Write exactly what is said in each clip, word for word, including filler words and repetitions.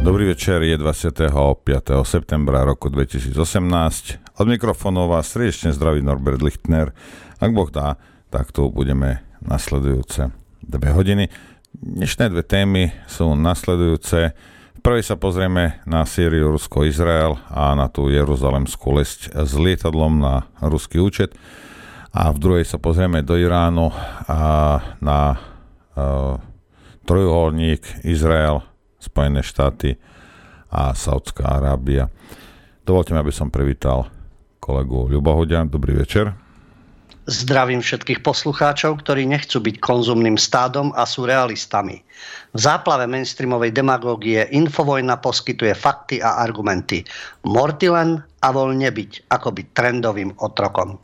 Dobrý večer, je dvadsiateho piateho septembra roku dvetisícosemnásť. Od mikrofónu vás srdečne zdraví Norbert Lichtner. Ak Boh dá, tak tu budeme nasledujúce dve hodiny. Dnešné dve témy sú nasledujúce. V prvej sa pozrieme na Sýriu, Rusko, Izrael a na tú jeruzalemskú lesť s lietadlom na ruský účet. A v druhej sa pozrieme do Iránu a na uh, trojuholník Izrael, Spojené štáty a Saudská Arábia. Dovoľte mi, aby som privítal kolegu Ľuba Huďa. Dobrý večer. Zdravím všetkých poslucháčov, ktorí nechcú byť konzumným stádom a sú realistami. V záplave mainstreamovej demagógie Infovojna poskytuje fakty a argumenty. Morty len a voľne byť, ako byť trendovým otrokom.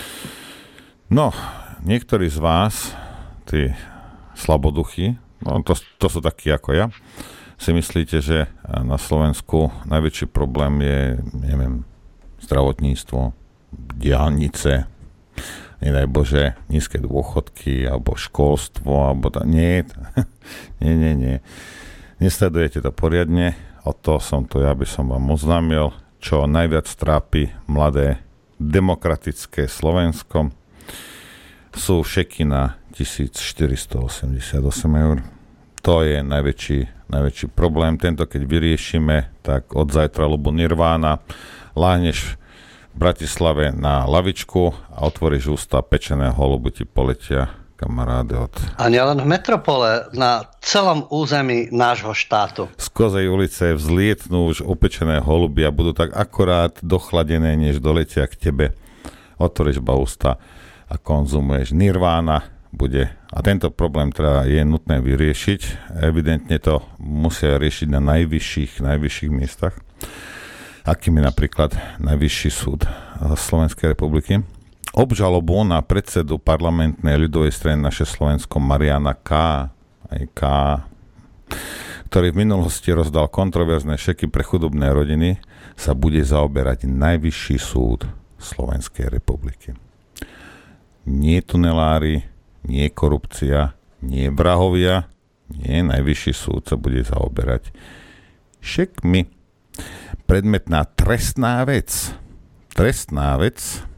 No, niektorí z vás, tí slaboduchy, no to, to sú takí ako ja, si myslíte, že na Slovensku najväčší problém je, neviem, zdravotníctvo, diaľnice, nedaj Bože, nízke dôchodky, alebo školstvo, alebo ta... nie, nie, nie, nie. Nesledujete to poriadne, o to som tu ja, by som vám oznámil, čo najviac trápi mladé demokratické Slovensko. Sú šeky na tisícštyristoosemdesiatosem eur. To je najväčší, najväčší problém. Tento, keď vyriešime, tak od zajtra ľubu nirvána. Láhneš v Bratislave na lavičku a otvoríš ústa, pečené holuby ti poletia, kamaráde. Od... A nielen v metropole, na celom území nášho štátu. Z Kozej ulice vzlietnú už upečené holuby a budú tak akorát dochladené, než doletia k tebe. Otvoríš ba ústa a konzumuješ nirvána. Bude. A tento problém teda je nutné vyriešiť. Evidentne to musia riešiť na najvyšších, najvyšších miestach, akým je napríklad Najvyšší súd Slovenskej republiky. Obžalobu na predsedu parlamentnej ľudovej strany Naše Slovensko Mariana K., aj K., ktorý v minulosti rozdal kontroverzné šeky pre chudobné rodiny, sa bude zaoberať Najvyšší súd Slovenskej republiky. Nie tunelári, nie korupcia, nie vrahovia, nie, Najvyšší súd sa bude zaoberať šekmi. Predmetná trestná vec, trestná vec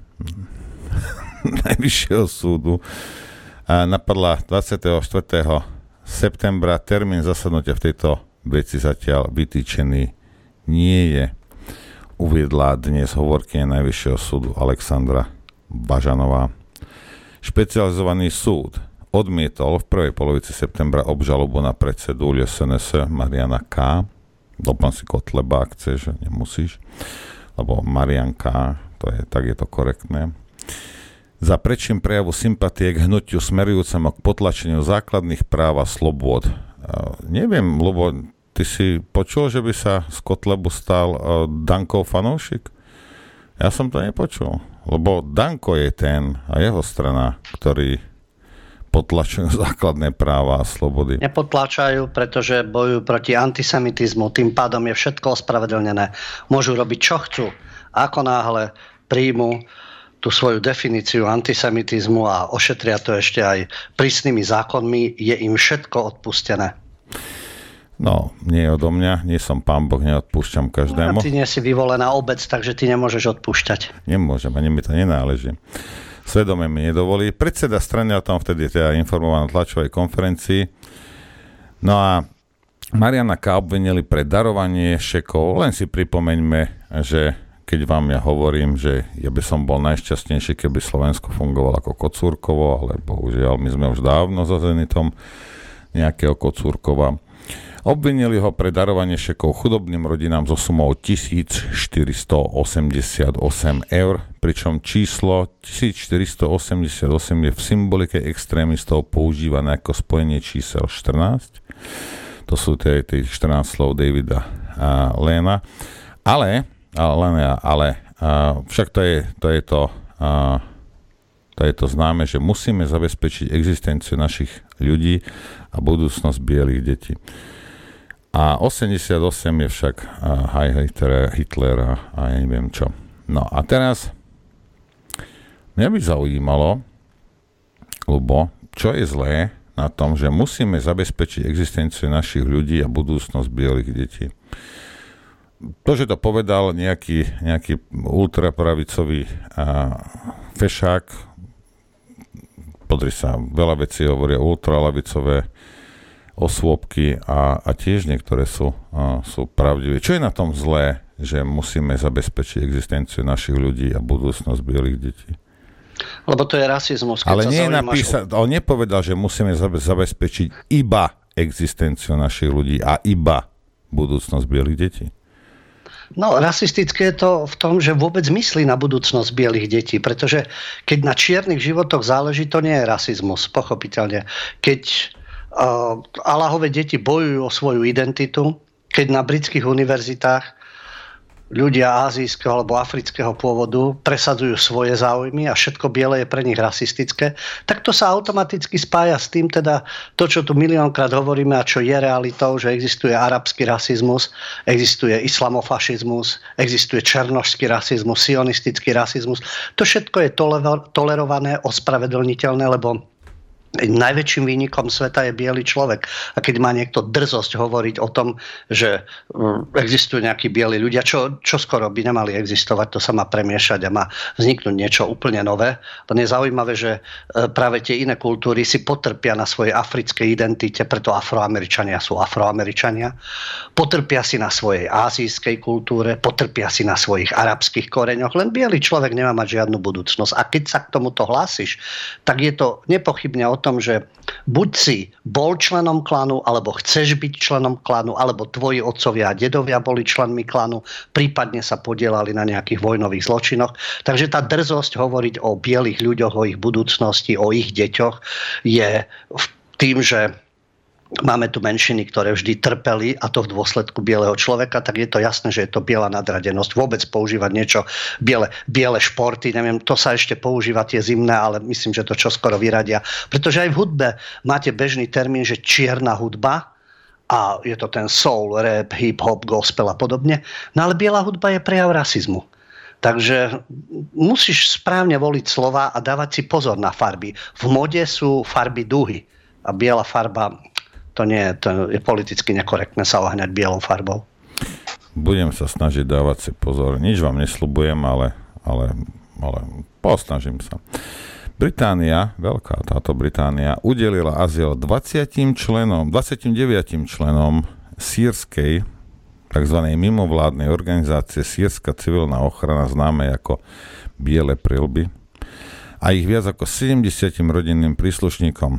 Najvyššieho súdu napadla dvadsiateho štvrtého septembra. Termín zasadnutia v tejto veci zatiaľ vytýčený nie je. Uviedla dnes hovorkyňa Najvyššieho súdu Alexandra Bažanová. Špecializovaný súd odmietol v prvej polovici septembra obžalobu na predsedu es en es Mariana K. Doplň si Kotleba, ak chceš, nemusíš, lebo Marian K., to je, tak je to korektné. Za prečím prejavu sympatie k hnutiu smerujúcemu k potlačeniu základných práv a slobôd. Neviem, lebo ty si počul, že by sa z Kotlebu stal Dankov fanúšik? Ja som to nepočul, lebo Danko je ten a jeho strana, ktorí potlačujú základné práva a slobody. Nepotláčajú, pretože bojujú proti antisemitizmu, tým pádom je všetko ospravedlnené. Môžu robiť, čo chcú. Ako náhle príjmu tú svoju definíciu antisemitizmu a ošetria to ešte aj prísnymi zákonmi, je im všetko odpustené. No, nie odo mňa, nie som pán Boh, neodpúšťam každému. No, ty nie si vyvolená obec, takže ty nemôžeš odpúšťať. Nemôžem, ani mi to nenáleží. Svedomie mi nedovolí. Predseda strany o tom vtedy teda informoval na tlačovej konferencii. No a Mariana K. obvinili pre darovanie šekov. Len si pripomeňme, že keď vám ja hovorím, že ja by som bol najšťastnejší, keby Slovensko fungovalo ako Kocúrkovo, ale bohužiaľ my sme už dávno za zenitom nejakého Kocúrkova. Obvinili ho pre darovanie šekov chudobným rodinám so sumou tisícštyristoosemdesiatosem eur, pričom číslo tisícštyristoosemdesiatosem je v symbolike extrémistov používané ako spojenie čísel štrnásť. To sú tie, tie štrnásť slov Davida a Léna. Ale, ale, ale a, však to je to, je to, a, to je to známe, že musíme zabezpečiť existenciu našich ľudí a budúcnosť bielých detí. A osemdesiatosem je však uh, Heil Hitler, Hitler a, a ja neviem čo. No a teraz mňa by zaujímalo, Ľubo, čo je zlé na tom, že musíme zabezpečiť existenciu našich ľudí a budúcnosť bielých detí. to, že to povedal nejaký, nejaký ultrapravicový a, fešák, podri sa, veľa vecí hovoria ultralavicové osôbky a, a tiež niektoré sú, a, sú pravdivé. Čo je na tom zlé, že musíme zabezpečiť existenciu našich ľudí a budúcnosť bielých detí? Lebo to je rasizmus. Keď Ale sa nie napísa- napísa- on nepovedal, že musíme zabezpečiť iba existenciu našich ľudí a iba budúcnosť bielých detí. No, rasistické je to v tom, že vôbec myslí na budúcnosť bielých detí, pretože keď na čiernych životoch záleží, to nie je rasizmus, pochopiteľne. Keď uh, Allahove deti bojujú o svoju identitu, keď na britských univerzitách ľudia ázijského alebo afrického pôvodu presadzujú svoje záujmy a všetko biele je pre nich rasistické, tak to sa automaticky spája s tým, teda to, čo tu miliónkrát hovoríme a čo je realitou, že existuje arabský rasizmus, existuje islamofašizmus, existuje černošský rasizmus, sionistický rasizmus. To všetko je tolerované, ospravedlniteľné, lebo najväčším výnikom sveta je biely človek. A keď má niekto drzosť hovoriť o tom, že existujú nejakí bieli ľudia, čo, čo skoro by nemali existovať, to sa má premiešať a má vzniknúť niečo úplne nové. Len je zaujímavé, že práve tie iné kultúry si potrpia na svojej africkej identite, preto Afroameričania sú Afroameričania. Potrpia si na svojej ázijskej kultúre, potrpia si na svojich arabských koreňoch. Len biely človek nemá mať žiadnu budúcnosť. A keď sa k tomuto hlásiš, tak je to nepochybne o tom, že buď si bol členom klanu, alebo chceš byť členom klanu, alebo tvoji otcovia a dedovia boli členmi klanu, prípadne sa podielali na nejakých vojnových zločinoch. Takže tá drzosť hovoriť o bielých ľuďoch, o ich budúcnosti, o ich deťoch je tým, že máme tu menšiny, ktoré vždy trpeli, a to v dôsledku bieleho človeka, tak je to jasné, že je to biela nadradenosť. Vôbec používať niečo, biele, biele športy, neviem, to sa ešte používa tie zimné, ale myslím, že to čoskoro vyradia. Pretože aj v hudbe máte bežný termín, že čierna hudba, a je to ten soul, rap, hip-hop, gospel a podobne. No ale biela hudba je prejav rasizmu. Takže musíš správne voliť slova a dávať si pozor na farby. V mode sú farby duhy a biela farba, to nie je, to je politicky nekorektné sa ohňať bielou farbou. Budem sa snažiť dávať si pozor. Nič vám nesľubujem, ale, ale, ale posnažím sa. Británia, veľká táto Británia, udelila azyl dvadsiatim členom, dvadsaťdeväť členom sýrskej, takzvanej mimovládnej organizácie Sýrska civilná ochrana, známe ako Biele prilby, a ich viac ako sedemdesiatim rodinným príslušníkom.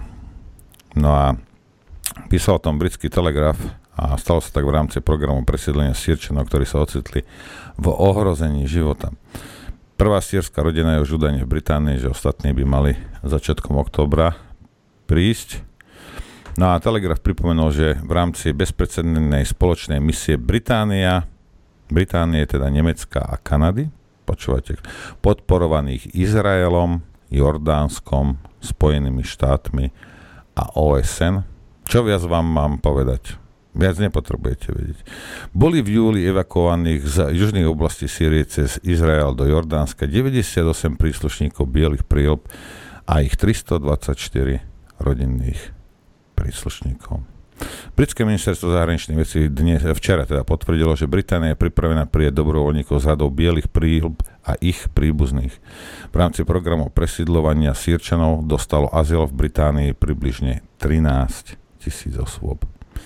No a písal o tom britský Telegraf a stalo sa tak v rámci programu presídlenia Sýrčanov, ktorí sa ocitli v ohrození života. Prvá sýrska rodina je už údajne v Británii, že ostatní by mali začiatkom októbra prísť. No a Telegraf pripomenul, že v rámci bezprecedentnej spoločnej misie Británia, Británie, teda Nemecka a Kanady, počúvate, podporovaných Izraelom, Jordánskom, Spojenými štátmi a ó es en. Čo viac vám mám povedať? Viac nepotrebujete vedieť. Boli v júli evakuovaných z južných oblastí Sýrie cez Izrael do Jordánska deväťdesiatosem príslušníkov bielých príľb a ich tristodvadsaťštyri rodinných príslušníkov. Britské ministerstvo zahraničných vecí dnes, včera teda potvrdilo, že Británia je pripravená prijať dobrovoľníkov z radou bielých príľb a ich príbuzných. V rámci programu presídľovania Sýrčanov dostalo azyl v Británii približne trinásť tisíc osôb.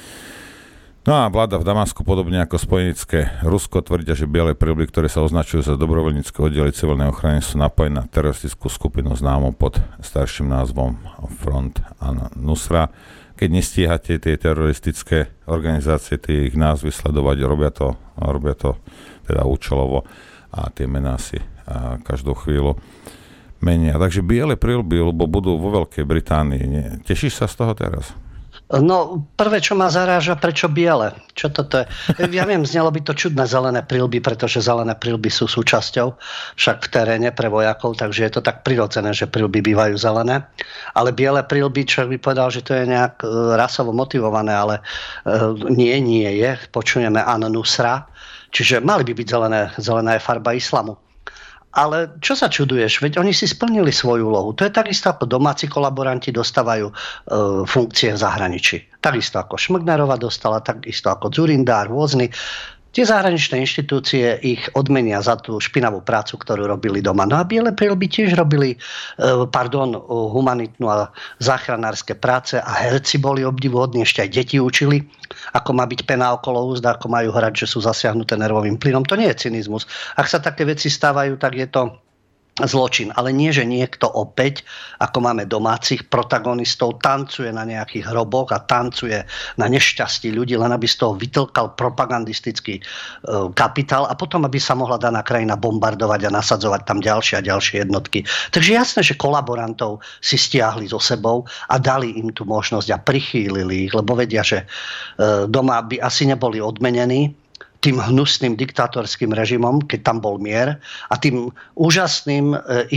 No a vláda v Damasku, podobne ako spojenecké Rusko, tvrdia, že biele príľby, ktoré sa označujú za dobrovoľnícke oddiely civilnej ochrany, sú napojené na teroristickú skupinu známu pod starším názvom Front an-Nusra. Keď nestíhate tie teroristické organizácie, tie ich názvy sledovať, robia to, robia to teda účelovo a tie mená si a každú chvíľu menia. Takže biele príľby, lebo budú vo Veľkej Británii. Nie. Tešíš sa z toho teraz? No, prvé, čo ma zaráža, prečo biele? Čo toto je? Ja viem, znelo by to čudné zelené príľby, pretože zelené príľby sú súčasťou však v teréne pre vojakov, takže je to tak prirodzené, že príľby bývajú zelené. Ale biele príľby, čo by povedal, že to je nejak rasovo motivované, ale nie, nie je. Počujeme an-Nusra, čiže mali by byť zelené, zelená je farba islamu. Ale čo sa čuduješ? Veď oni si splnili svoju úlohu. To je takisto, ako domáci kolaboranti dostávajú e, funkcie v zahraničí. Takisto ako Šmgnerová dostala, takisto ako Dzurindár, rôzni. Tie zahraničné inštitúcie ich odmenia za tú špinavú prácu, ktorú robili doma. No a biele príľby tiež robili pardon, humanitnú a záchranárske práce a herci boli obdivuhodní, ešte aj deti učili, ako má byť pena okolo úst, ako majú hrať, že sú zasiahnuté nervovým plynom. To nie je cynizmus. Ak sa také veci stávajú, tak je to zločin. Ale nie, že niekto opäť, ako máme domácich protagonistov, tancuje na nejakých hroboch a tancuje na nešťastí ľudí, len aby z toho vytlkal propagandistický kapitál a potom, aby sa mohla daná krajina bombardovať a nasadzovať tam ďalšie a ďalšie jednotky. Takže jasné, že kolaborantov si stiahli so sebou a dali im tú možnosť a prichýlili ich, lebo vedia, že doma by asi neboli odmenení tým hnusným diktátorským režimom, keď tam bol mier, a tým úžasným e,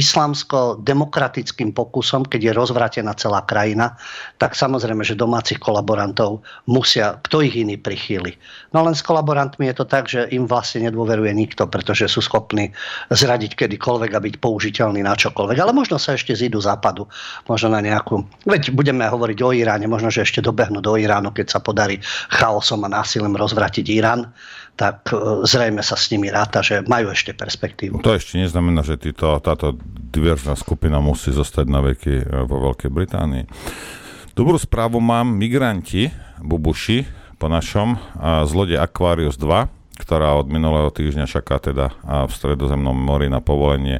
islamsko-demokratickým pokusom, keď je rozvrátená celá krajina, tak samozrejme, že domácich kolaborantov musia, kto ich iný prichýli. No len s kolaborantmi je to tak, že im vlastne nedôveruje nikto, pretože sú schopní zradiť kedykoľvek a byť použiteľní na čokoľvek. Ale možno sa ešte zídu západu, možno na nejakú, veď budeme hovoriť o Iráne, možno, že ešte dobehnú do Iránu, keď sa podarí chaosom a násilím rozvratiť Irán, tak zrejme sa s nimi ráta, že majú ešte perspektívu. To ešte neznamená, že títo, táto diverzná skupina musí zostať na veky vo Veľkej Británii. Dobrú správu mám. Migranti, bubuši, po našom, z lode Aquarius dva, ktorá od minulého týždňa čaká teda v Stredozemnom mori na povolenie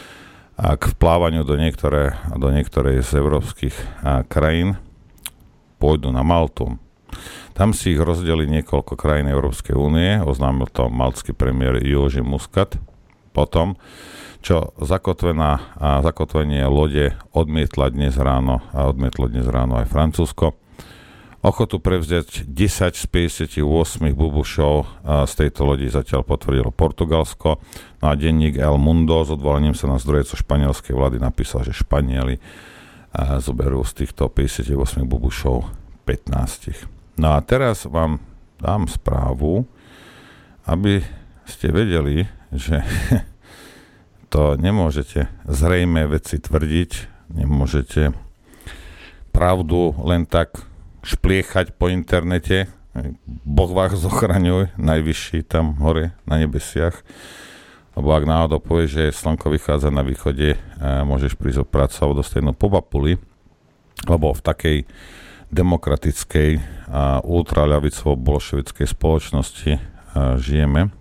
k vplávaniu do, niektoré, do niektorej z európskych krajín, pôjdu na Maltu. Tam si ich rozdeli niekoľko krajín Európskej únie, oznámil to maltský premiér Jerzy Muscat. Potom, čo zakotvená, zakotvenie lode odmietla dnes ráno a odmietlo dnes ráno aj Francúzsko. Ochotu prevziať desať z päťdesiatosem bubušov z tejto lodi zatiaľ potvrdilo Portugalsko. No a denník El Mundo s odvolaním sa na zdroje španielskej vlády napísal, že Španieli zoberú z týchto päťdesiatosem bubušov pätnásť. No a teraz vám dám správu, aby ste vedeli, že to nemôžete zrejmé veci tvrdiť, nemôžete pravdu len tak špliechať po internete. Boh vás zochraňuj, najvyšší tam hore na nebesiach. Lebo ak náhodou povieš, že slnko vychádza na východe, môžeš prísť o prácu alebo dostanú po papuli, lebo v takej demokratickej a ultraľavicovo-bolševickej spoločnosti a žijeme.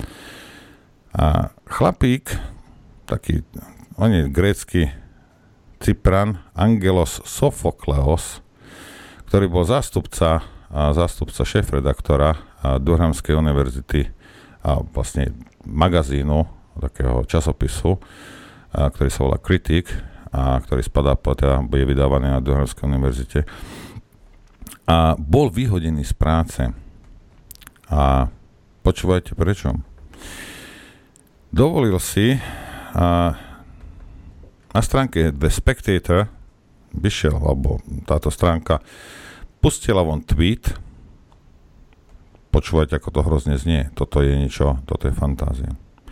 A chlapík, taký, on je grécky Cypran, Angelos Sofokleos, ktorý bol zástupca, a zástupca šéfredaktora Durhamskej univerzity a vlastne magazínu, takého časopisu, a, ktorý sa volá Critic, a ktorý spadá po, teda bude vydávaný na Durhamskej univerzite. A bol vyhodený z práce. A počúvajte prečo. Dovolil si a na stránke The Spectator vyšiel, alebo táto stránka pustila von tweet. Počúvajte, ako to hrozne znie. Toto je niečo, toto je fantázia.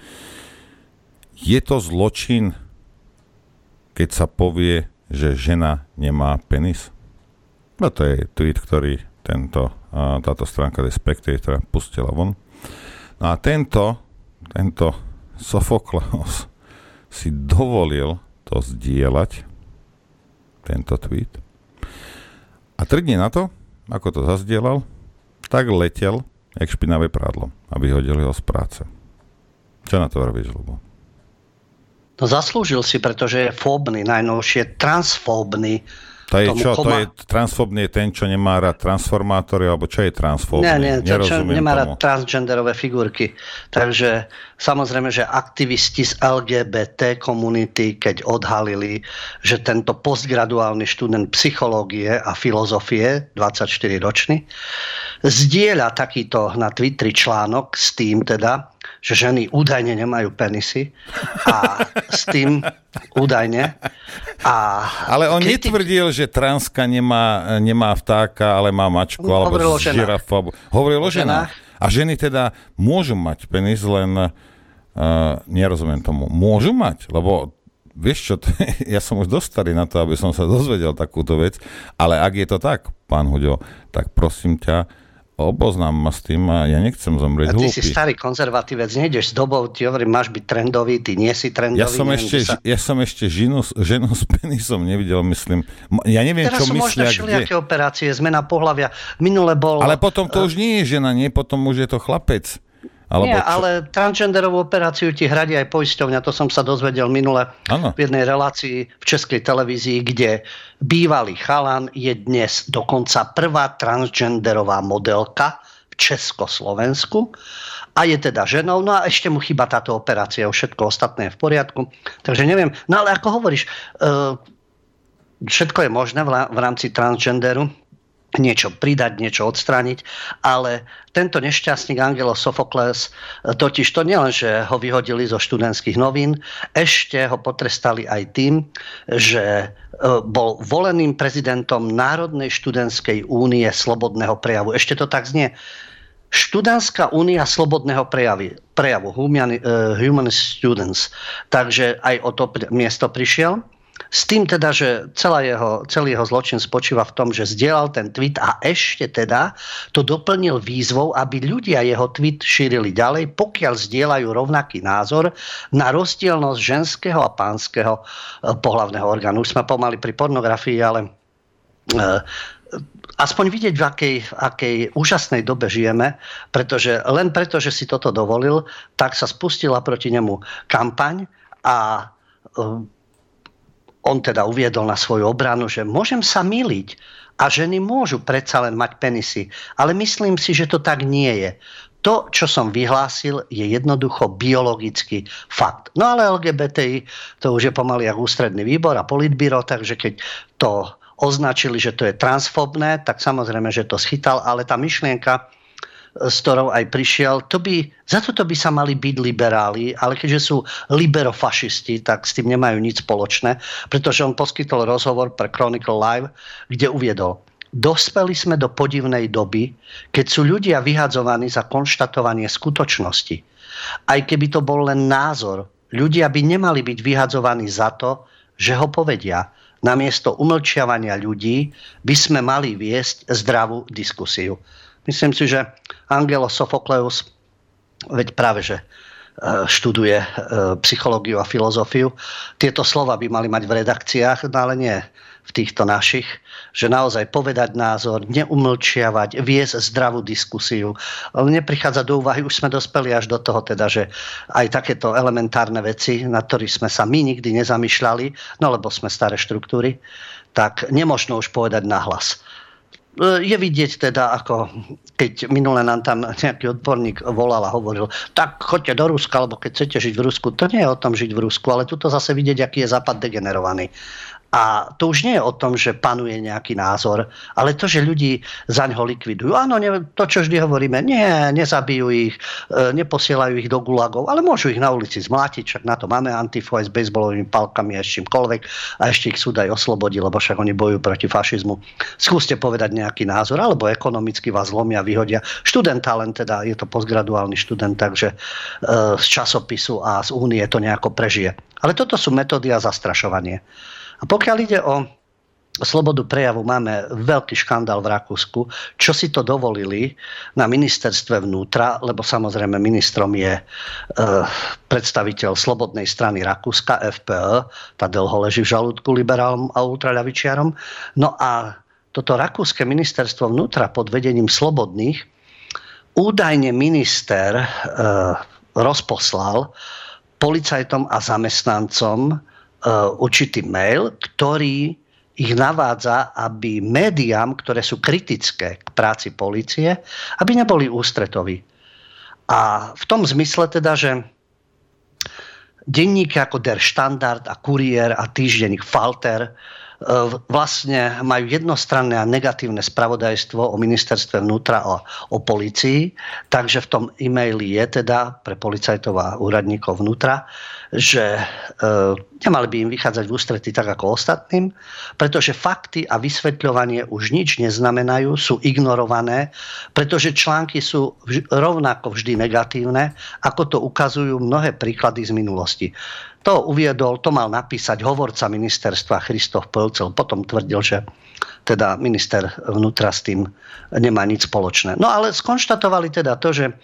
Je to zločin, keď sa povie, že žena nemá penis? No to je tweet, ktorý tento, táto stránka The Spectator pustila von. No a tento, tento Sofokleos si dovolil to zdieľať, tento tweet. A tri dní na to, ako to zazdielal, tak letel, jak špinavé prádlo a vyhodil ho z práce. Čo na to robíš, Ľubo? No zaslúžil si, pretože je fóbny, najnovšie transfóbny. To je čo? Koma... To je transfóbny ten, čo nemá rád transformátory, alebo čo je transfóbny? Nie, nie, čo, čo nemá rád transgenderové figurky. Takže samozrejme, že aktivisti z el gé bé té komunity, keď odhalili, že tento postgraduálny študent psychológie a filozofie, dvadsaťštyriročný, zdieľa takýto na Twitteri článok s tým teda, že ženy údajne nemajú penisy a s tým údajne. A ale on kritik... netvrdil, že transka nemá, nemá vtáka, ale má mačku alebo žirafu. Hovoril o ženách. A ženy teda môžu mať penis, len uh, nerozumiem tomu. Môžu mať, lebo vieš čo, ja som už dosť starý na to, aby som sa dozvedel takúto vec, ale ak je to tak, pán Huďo, tak prosím ťa, oboznám ma s tým a ja nechcem zomrieť hlúpy. A ty si starý konzervatívec, nejdeš s dobou, ti hovorím, máš byť trendový, ty nie si trendový. Ja som neviem, ešte, sa... ja som ešte ženu, ženu s penisom nevidel, myslím. Ja neviem, teraz čo myslia, kde. Teraz sú možno všelijaké operácie, zmena pohlavia. Minule bol... Ale potom to už nie je žena, nie? Potom už je to chlapec. Alebo Nie, čo? ale transgenderovú operáciu ti hradí aj poisťovňa. To som sa dozvedel minule ano. v jednej relácii v Českej televízii, kde bývalý chalan je dnes dokonca prvá transgenderová modelka v Československu a je teda ženou. No a ešte mu chýba táto operácia, všetko ostatné je v poriadku. Takže neviem. No ale ako hovoríš, všetko je možné v rámci transgenderu. Niečo pridať, niečo odstrániť, ale tento nešťastník Angelos Sofokles totiž to nielen, že ho vyhodili zo študentských novín, ešte ho potrestali aj tým, že bol voleným prezidentom Národnej študentskej únie slobodného prejavu. Ešte to tak znie. Študentská únia slobodného prejavu, prejavu Human, uh, Human Students. Takže aj o to miesto prišiel. S tým teda, že celá jeho, celý jeho zločin spočíva v tom, že zdieľal ten tweet a ešte teda to doplnil výzvou, aby ľudia jeho tweet šírili ďalej, pokiaľ zdieľajú rovnaký názor na rozdielnosť ženského a pánskeho pohlavného orgánu. Už sme pomaly pri pornografii, ale aspoň vidieť, v akej, v akej úžasnej dobe žijeme, pretože len preto, že si toto dovolil, tak sa spustila proti nemu kampaň a on teda uviedol na svoju obranu, že môžem sa myliť a ženy môžu predsa len mať penisy, ale myslím si, že to tak nie je. To, čo som vyhlásil, je jednoducho biologický fakt. No ale el gé bé té í, to už je pomaly jak ústredný výbor a politbíro, takže keď to označili, že to je transfóbne, tak samozrejme, že to schytal, ale tá myšlienka, s ktorou aj prišiel, to by, za toto by sa mali byť liberáli, ale keďže sú liberofašisti, tak s tým nemajú nič spoločné, pretože on poskytol rozhovor pre Chronicle Live, kde uviedol: dospeli sme do podivnej doby, keď sú ľudia vyhadzovaní za konštatovanie skutočnosti. Aj keby to bol len názor, ľudia by nemali byť vyhadzovaní za to, že ho povedia. Namiesto umlčiavania ľudí by sme mali viesť zdravú diskusiu. Myslím si, že Angelos Sofokleus, veď práve, že študuje psychológiu a filozofiu, tieto slova by mali mať v redakciách, no ale nie v týchto našich, že naozaj povedať názor, neumlčiavať, viesť zdravú diskusiu. Ale neprichádza do úvahy, už sme dospeli až do toho teda, že aj takéto elementárne veci, na ktorých sme sa my nikdy nezamýšľali, no lebo sme staré štruktúry, tak nemožno už povedať nahlas. Je vidieť teda, ako keď minule nám tam nejaký odborník volal a hovoril, tak choďte do Ruska, alebo keď chcete žiť v Rusku. To nie je o tom žiť v Rusku, ale tuto zase vidieť, aký je Západ degenerovaný. A to už nie je o tom, že panuje nejaký názor, ale to, že ľudí zaňho likvidujú. Áno, to, čo vždy hovoríme, nie, nezabijú ich, neposielajú ich do gulagov, ale môžu ich na ulici zmlátiť, však na to máme Antifu aj s bejsbolovými palkami a s čímkoľvek a ešte ich súd aj oslobodí, lebo však oni bojujú proti fašizmu. Skúste povedať nejaký názor, alebo ekonomicky vás zlomia, vyhodia. Študenta len teda, je to postgraduálny študent, takže z časopisu a z únie to nejako prežije. Ale toto sú metódy a zastrašovanie. A pokiaľ ide o slobodu prejavu, máme veľký škandál v Rakúsku, čo si to dovolili na ministerstve vnútra, lebo samozrejme ministrom je e, predstaviteľ Slobodnej strany Rakúska, ef pé é, tá dlho leží v žalúdku liberálom a ultraľavičiarom. No a toto rakúske ministerstvo vnútra pod vedením Slobodných údajne minister e, rozposlal policajtom a zamestnancom určitý mail, ktorý ich navádza, aby médiám, ktoré sú kritické k práci polície, aby neboli ústretoví. A v tom zmysle teda, že denníky ako Der Standard a Kurier a týždenník Falter vlastne majú jednostranné a negatívne spravodajstvo o ministerstve vnútra a o polícii. Takže v tom e-maili je teda pre policajtov a úradníkov vnútra, že e, nemali by im vychádzať v ústrety tak ako ostatným, pretože fakty a vysvetľovanie už nič neznamenajú, sú ignorované, pretože články sú vž- rovnako vždy negatívne, ako to ukazujú mnohé príklady z minulosti. To uviedol, to mal napísať hovorca ministerstva Christoph Pölzl. Potom tvrdil, že teda minister vnútra s tým nemá nič spoločné. No ale skonštatovali teda to, že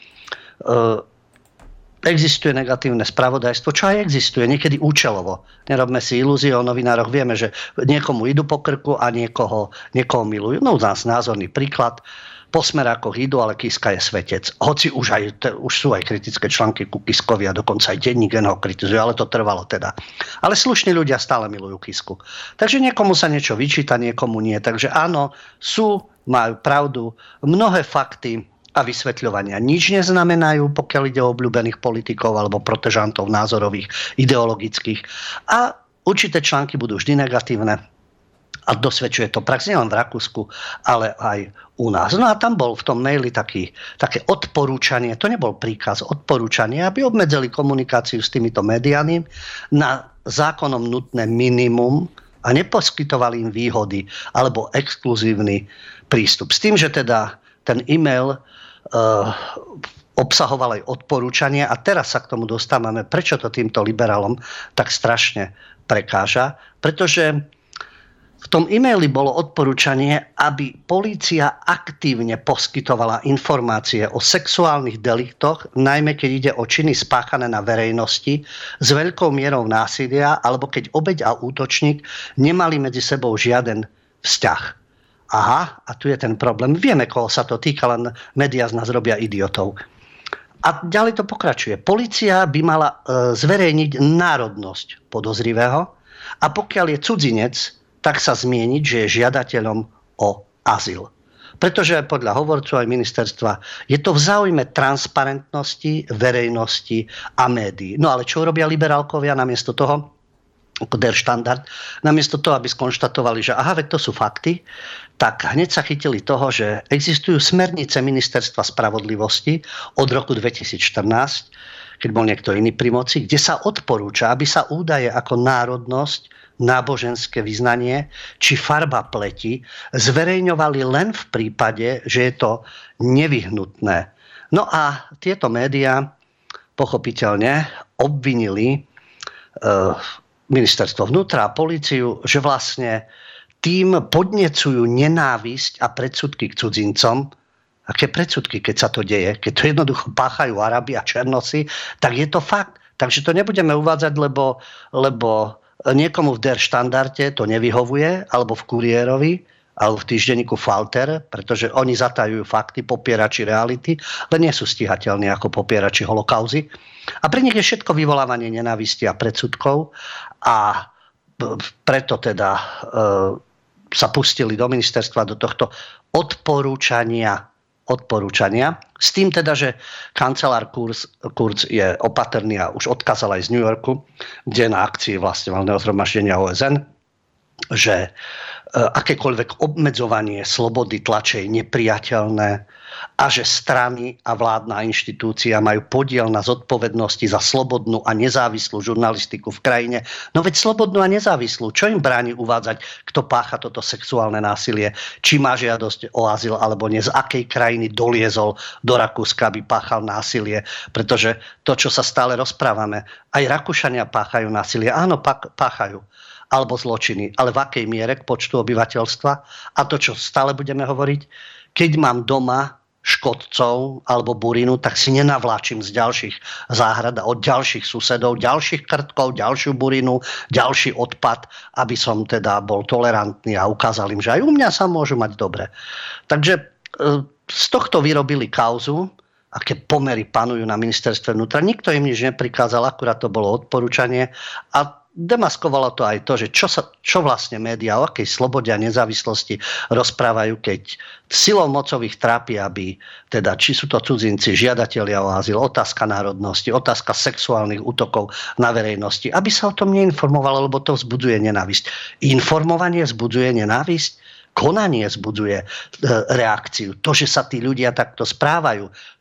existuje negatívne spravodajstvo, čo aj existuje, niekedy účelovo. Nerobme si ilúzie o novinároch, vieme, že niekomu idú po krku a niekoho, niekoho milujú. No u nás názorný príklad, po Smerákoch idú, ale Kiska je svetec. Hoci už, aj, už sú aj kritické články ku Kiskovi a dokonca aj denník ho kritizuje, ale to trvalo teda. Ale slušní ľudia stále milujú Kisku. Takže niekomu sa niečo vyčíta, niekomu nie. Takže áno, sú, majú pravdu, mnohé fakty a vysvetľovania nič neznamenajú, pokiaľ ide o obľúbených politikov alebo protežantov názorových, ideologických. A určité články budú vždy negatívne. A dosvedčuje to prax nielen v Rakúsku, ale aj u nás. No a tam bol v tom maili taký, také odporúčanie, to nebol príkaz, odporúčanie, aby obmedzili komunikáciu s týmito médiami na zákonom nutné minimum a neposkytovali im výhody alebo exkluzívny prístup. S tým, že teda ten e-mail uh, obsahoval aj odporúčanie a teraz sa k tomu dostávame, prečo to týmto liberálom tak strašne prekáža, pretože v tom e-maili bolo odporúčanie, aby polícia aktívne poskytovala informácie o sexuálnych deliktoch, najmä keď ide o činy spáchané na verejnosti s veľkou mierou násilia, alebo keď obeť a útočník nemali medzi sebou žiaden vzťah. Aha, a tu je ten problém. Vieme, koho sa to týka, len médiá z nás robia idiotov. A ďalej to pokračuje. Polícia by mala e, zverejniť národnosť podozrivého a pokiaľ je cudzinec, tak sa zmieniť, že je žiadateľom o azyl. Pretože podľa hovorcu aj ministerstva je to v záujme transparentnosti, verejnosti a médií. No ale čo robia liberálkovia namiesto toho? Der Standard. Namiesto toho, aby skonštatovali, že aha, veď to sú fakty, tak hneď sa chytili toho, že existujú smernice ministerstva spravodlivosti od roku dvetisícštrnásť, keď bol niekto iný pri moci, kde sa odporúča, aby sa údaje ako národnosť, náboženské vyznanie či farba pleti zverejňovali len v prípade, že je to nevyhnutné. No a tieto médiá pochopiteľne obvinili e, ministerstvo vnútra a políciu, že vlastne tým podnecujú nenávisť a predsudky k cudzincom. Aké predsudky, keď sa to deje? Keď to jednoducho páchajú Arabi a Černosi, tak je to fakt. Takže to nebudeme uvádzať, lebo, lebo niekomu v Der Standarte to nevyhovuje, alebo v Kuriérovi, alebo v týždenníku Falter, pretože oni zatajujú fakty, popierači reality, len nie sú stíhateľní ako popierači holokauzy. A pre nich je všetko vyvolávanie nenávisti a predsudkov a preto teda e, sa pustili do ministerstva do tohto odporúčania odporúčania. S tým teda, že kancelár Kurz, Kurz je opatrný a už odkázal aj z New Yorku, kde na akcii vlastne valného zhromaždenia O S N, že akékoľvek obmedzovanie slobody tlače je nepriateľné a že strany a vládna inštitúcia majú podiel na zodpovednosti za slobodnú a nezávislú žurnalistiku v krajine. No veď slobodnú a nezávislú. Čo im bráni uvádzať, kto pácha toto sexuálne násilie? Či má žiadosť o azyl alebo nie? Z akej krajiny doliezol do Rakúska, aby páchal násilie? Pretože to, čo sa stále rozprávame, aj Rakúšania páchajú násilie. Áno, páchajú. Alebo zločiny, ale v akej miere k počtu obyvateľstva. A to, čo stále budeme hovoriť, keď mám doma škodcov alebo burinu, tak si nenavláčim z ďalších záhrad od ďalších susedov, ďalších krtkov, ďalšiu burinu, ďalší odpad, aby som teda bol tolerantný a ukázal im, že aj u mňa sa môžu mať dobre. Takže z tohto vyrobili kauzu, aké pomery panujú na ministerstve vnútra. Nikto im nič neprikázal, akurát to bolo odporúčanie a demaskovalo to aj to, že čo, sa, čo vlastne médiá, o akej slobode a nezávislosti rozprávajú, keď silou mocových trápi, aby teda, či sú to cudzinci, žiadatelia o azyl, otázka národnosti, otázka sexuálnych útokov na verejnosti, aby sa o tom neinformovalo, lebo to vzbudzuje nenávisť. Informovanie vzbudzuje nenávisť, konanie vzbudzuje e, reakciu. To, že sa tí ľudia takto správajú,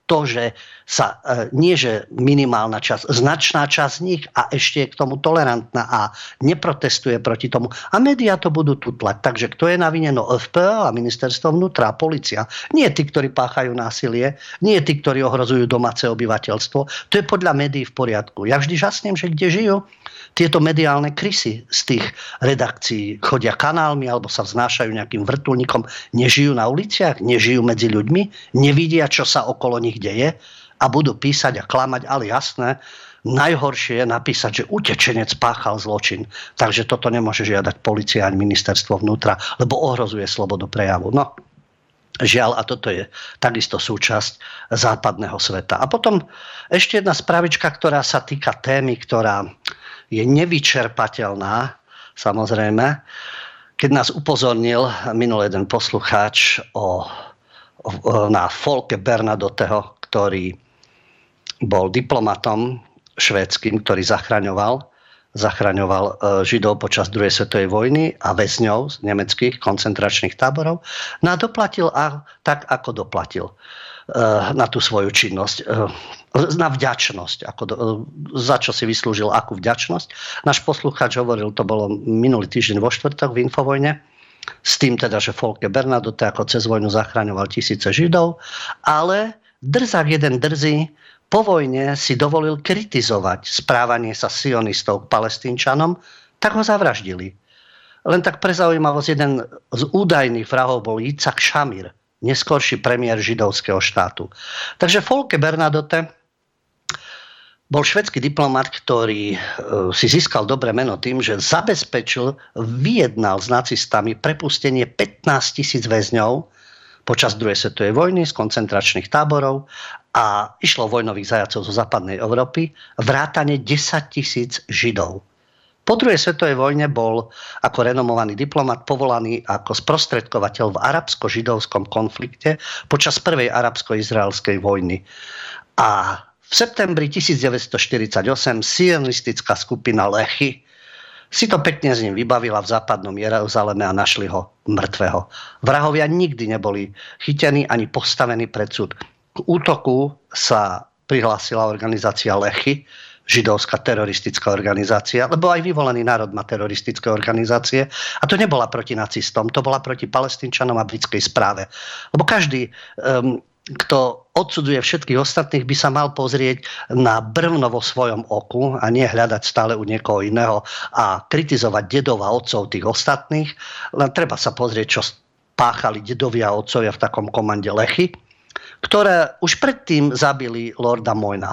to, že sa nie že minimálna časť, značná časť z nich a ešte je k tomu tolerantná a neprotestuje proti tomu. A médiá to budú tutlať. Takže kto je na vine? No ef pé á a ministerstvo vnútra, polícia. Nie tí, ktorí páchajú násilie, nie tí, ktorí ohrozujú domáce obyvateľstvo. To je podľa médií v poriadku. Ja vždy žasnem, že kde žijú tieto mediálne krysy z tých redakcií. Chodia kanálmi alebo sa vznášajú nejakým vrtuľníkom. Nežijú na uliciach, nežijú medzi ľuďmi, nevidia, čo sa okolo nich deje a budú písať a klamať, ale jasné, najhoršie je napísať, že utečenec páchal zločin. Takže toto nemôže žiadať polícia ani ministerstvo vnútra, lebo ohrozuje slobodu prejavu. No, žiaľ, a toto je takisto súčasť západného sveta. A potom ešte jedna spravička, ktorá sa týka témy, ktorá je nevyčerpateľná, samozrejme, keď nás upozornil minulý jeden poslucháč o, o, na Folke Bernadotteho, ktorý bol diplomatom švédskym, ktorý zachraňoval, zachraňoval Židov počas druhej svetovej vojny a väzňov z nemeckých koncentračných táborov. No a doplatil a tak, ako doplatil na tú svoju činnosť. Na vďačnosť. Ako do, za čo si vyslúžil akú vďačnosť. Náš poslucháč hovoril, to bolo minulý týždeň vo štvrtok v Infovojne, s tým teda, že Folke Bernadotte ako cez vojnu zachraňoval tisíce Židov, ale drzák jeden drzý po vojne si dovolil kritizovať správanie sa sionistov k Palestínčanom, tak ho zavraždili. Len tak pre zaujímavosť, jeden z údajných vrahov bol Yitzhak Shamir, neskorší premiér židovského štátu. Takže Folke Bernadotte bol švédsky diplomat, ktorý si získal dobré meno tým, že zabezpečil, vyjednal s nacistami prepustenie pätnásť tisíc väzňov počas druhej svetovej vojny z koncentračných táborov a išlo vojnových zajacov zo západnej Európy, vrátane desať tisíc Židov. Po druhej svetovej vojne bol ako renomovaný diplomat povolaný ako sprostredkovateľ v arabsko-židovskom konflikte počas prvej arabsko-izraelskej vojny. A v septembri devätnásťstoštyridsaťosem sionistická skupina Lechy si to pekne s ním vybavila v západnom Jeruzaleme a našli ho mŕtvého. Vrahovia nikdy neboli chytení ani postavení pred súd. K útoku sa prihlásila organizácia Lechy, židovská teroristická organizácia, lebo aj vyvolený národ má teroristické organizácie. A to nebola proti nacistom, to bola proti Palestínčanom a britskej správe. Lebo každý, um, kto odsudzuje všetkých ostatných, by sa mal pozrieť na brvno vo svojom oku a nie hľadať stále u niekoho iného a kritizovať dedov a otcov tých ostatných. Len treba sa pozrieť, čo páchali dedovia a otcovia v takom komande Lechy, ktoré už predtým zabili lorda Moyna.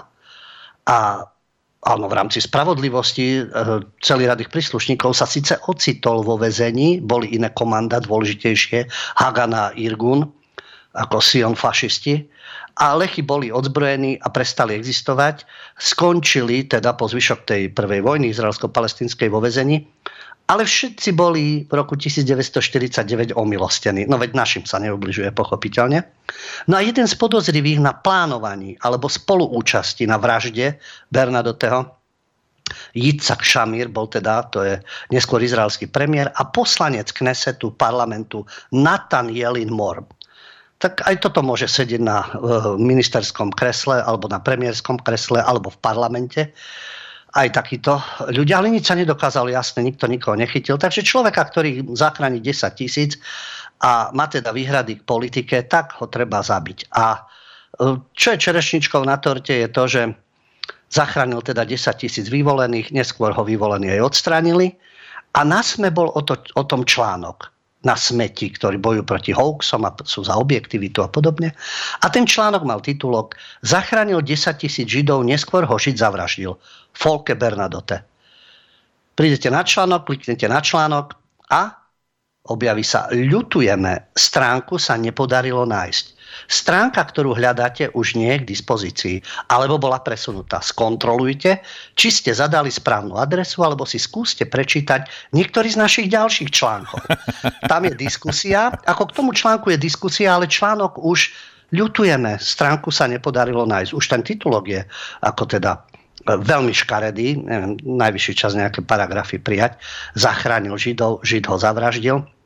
A áno, v rámci spravodlivosti celý rad ich príslušníkov sa síce ocitol vo väzení, boli iné komanda dôležitejšie, Hagan a Irgun, ako Sion fašisti, a Lechy boli odzbrojení a prestali existovať. Skončili teda po zvyšok tej prvej vojny izraelsko-palestínskej vo väzení, ale všetci boli v roku devätnásťstoštyridsaťdeväť omilostení. No veď našim sa neubližuje, pochopiteľne. No a jeden z podozrivých na plánovaní alebo spoluúčasti na vražde Bernadotteho, Yitzhak Shamir, bol teda, to je neskôr izraelský premiér a poslanec Knesetu parlamentu Natan Jelin-Mor. Tak aj toto môže sedieť na ministerskom kresle alebo na premiérskom kresle alebo v parlamente. Aj takíto ľudia, ale nič sa nedokázalo, jasne, nikto nikoho nechytil. Takže človeka, ktorý zachráni desať tisíc a má teda výhrady k politike, tak ho treba zabiť. A čo je čerešničkou na torte je to, že zachránil teda desať tisíc vyvolených, neskôr ho vyvolení aj odstránili. A na SME bol o, to, o tom článok na smeti, ktorí bojujú proti hoaxom a sú za objektivitu a podobne. A ten článok mal titulok Zachránil desať tisíc Židov, neskôr ho Žid zavraždil. Folke Bernadotte. Prídete na článok, kliknete na článok a objaví sa ľutujeme, stránku sa nepodarilo nájsť. Stránka, ktorú hľadáte, už nie je k dispozícii, alebo bola presunutá. Skontrolujte, či ste zadali správnu adresu, alebo si skúste prečítať niektorý z našich ďalších článkov. Tam je diskusia, ako k tomu článku je diskusia, ale článok už ľutujeme, stránku sa nepodarilo nájsť. Už ten titulok je ako teda veľmi škaredý, neviem, najvyšší čas nejaké paragrafy prijať, zachránil Židov, Žid ho zavraždil.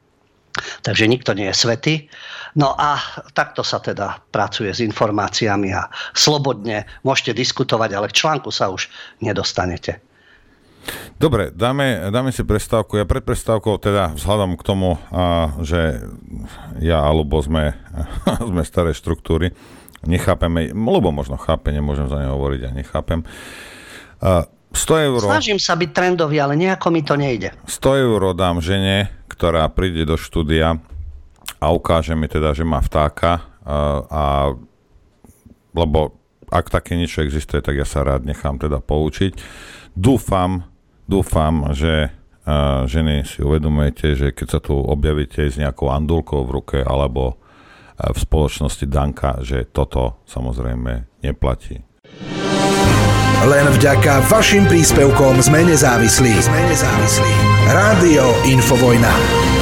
Takže nikto nie je svätý. No a takto sa teda pracuje s informáciami a slobodne môžete diskutovať, ale k článku sa už nedostanete. Dobre, dáme, dáme si prestávku. Ja pred prestávkou teda vzhľadom k tomu, a, že ja a Ľubo sme, sme staré štruktúry, nechápeme, Ľubo možno chápe, nemôžem za neho hovoriť, ja nechápem. A sto eur... Snažím sa byť trendový, ale nejako mi to nejde. sto eur dám žene, ktorá príde do štúdia a ukáže mi teda, že má vtáka, a, a lebo ak také niečo existuje, tak ja sa rád nechám teda poučiť. Dúfam, dúfam, že uh, ženy si uvedomujete, že keď sa tu objavíte s nejakou andulkou v ruke alebo uh, v spoločnosti Danka, že toto samozrejme neplatí. Len vďaka vašim príspevkom sme nezávislí. Sme nezávislí. Rádio Infovojna.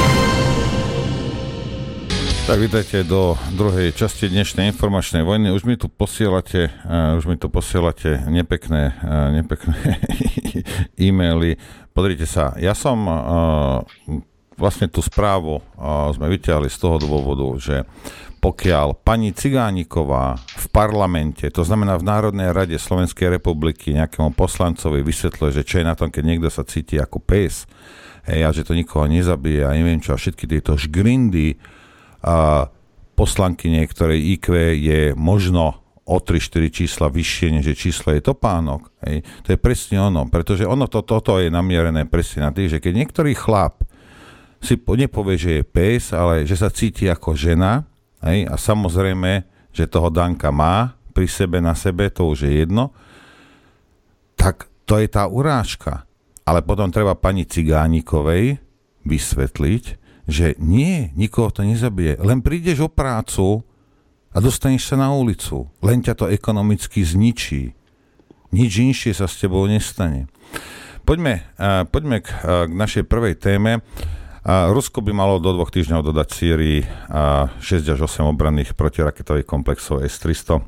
Tak vítajte do druhej časti dnešnej informačnej vojny. Už mi tu posielate, uh, už mi tu posielate nepekné, uh, nepekné e-maily. Pozrite sa, ja som uh, vlastne tú správu uh, sme vyťahli z toho dôvodu, že pokiaľ pani Cigániková v parlamente, to znamená v Národnej rade Slovenskej republiky, nejakému poslancovi vysvetľuje, že čo je na tom, keď niekto sa cíti ako pes, hej, a že to nikoho nezabije a neviem čo, a všetky tieto žgrindy a poslankyne, ktorej í kvé je možno o tri štyri čísla vyššie, než je číslo je topánok. Hej. To je presne ono, pretože ono to, toto je namierené presne na tých, že keď niektorý chlap si nepovie, že je pes, ale že sa cíti ako žena, hej, a samozrejme, že toho Danka má pri sebe, na sebe, to už je jedno, tak to je tá urážka. Ale potom treba pani Cigánikovej vysvetliť, že nie, nikoho to nezabije. Len prídeš o prácu a dostaneš sa na ulicu. Len ťa to ekonomicky zničí. Nič inšie sa s tebou nestane. Poďme, uh, poďme k, uh, k našej prvej téme. Uh, Rusko by malo do dvoch týždňov dodať Sýrii uh, šesť až osem obranných protiraketových komplexov es tristo.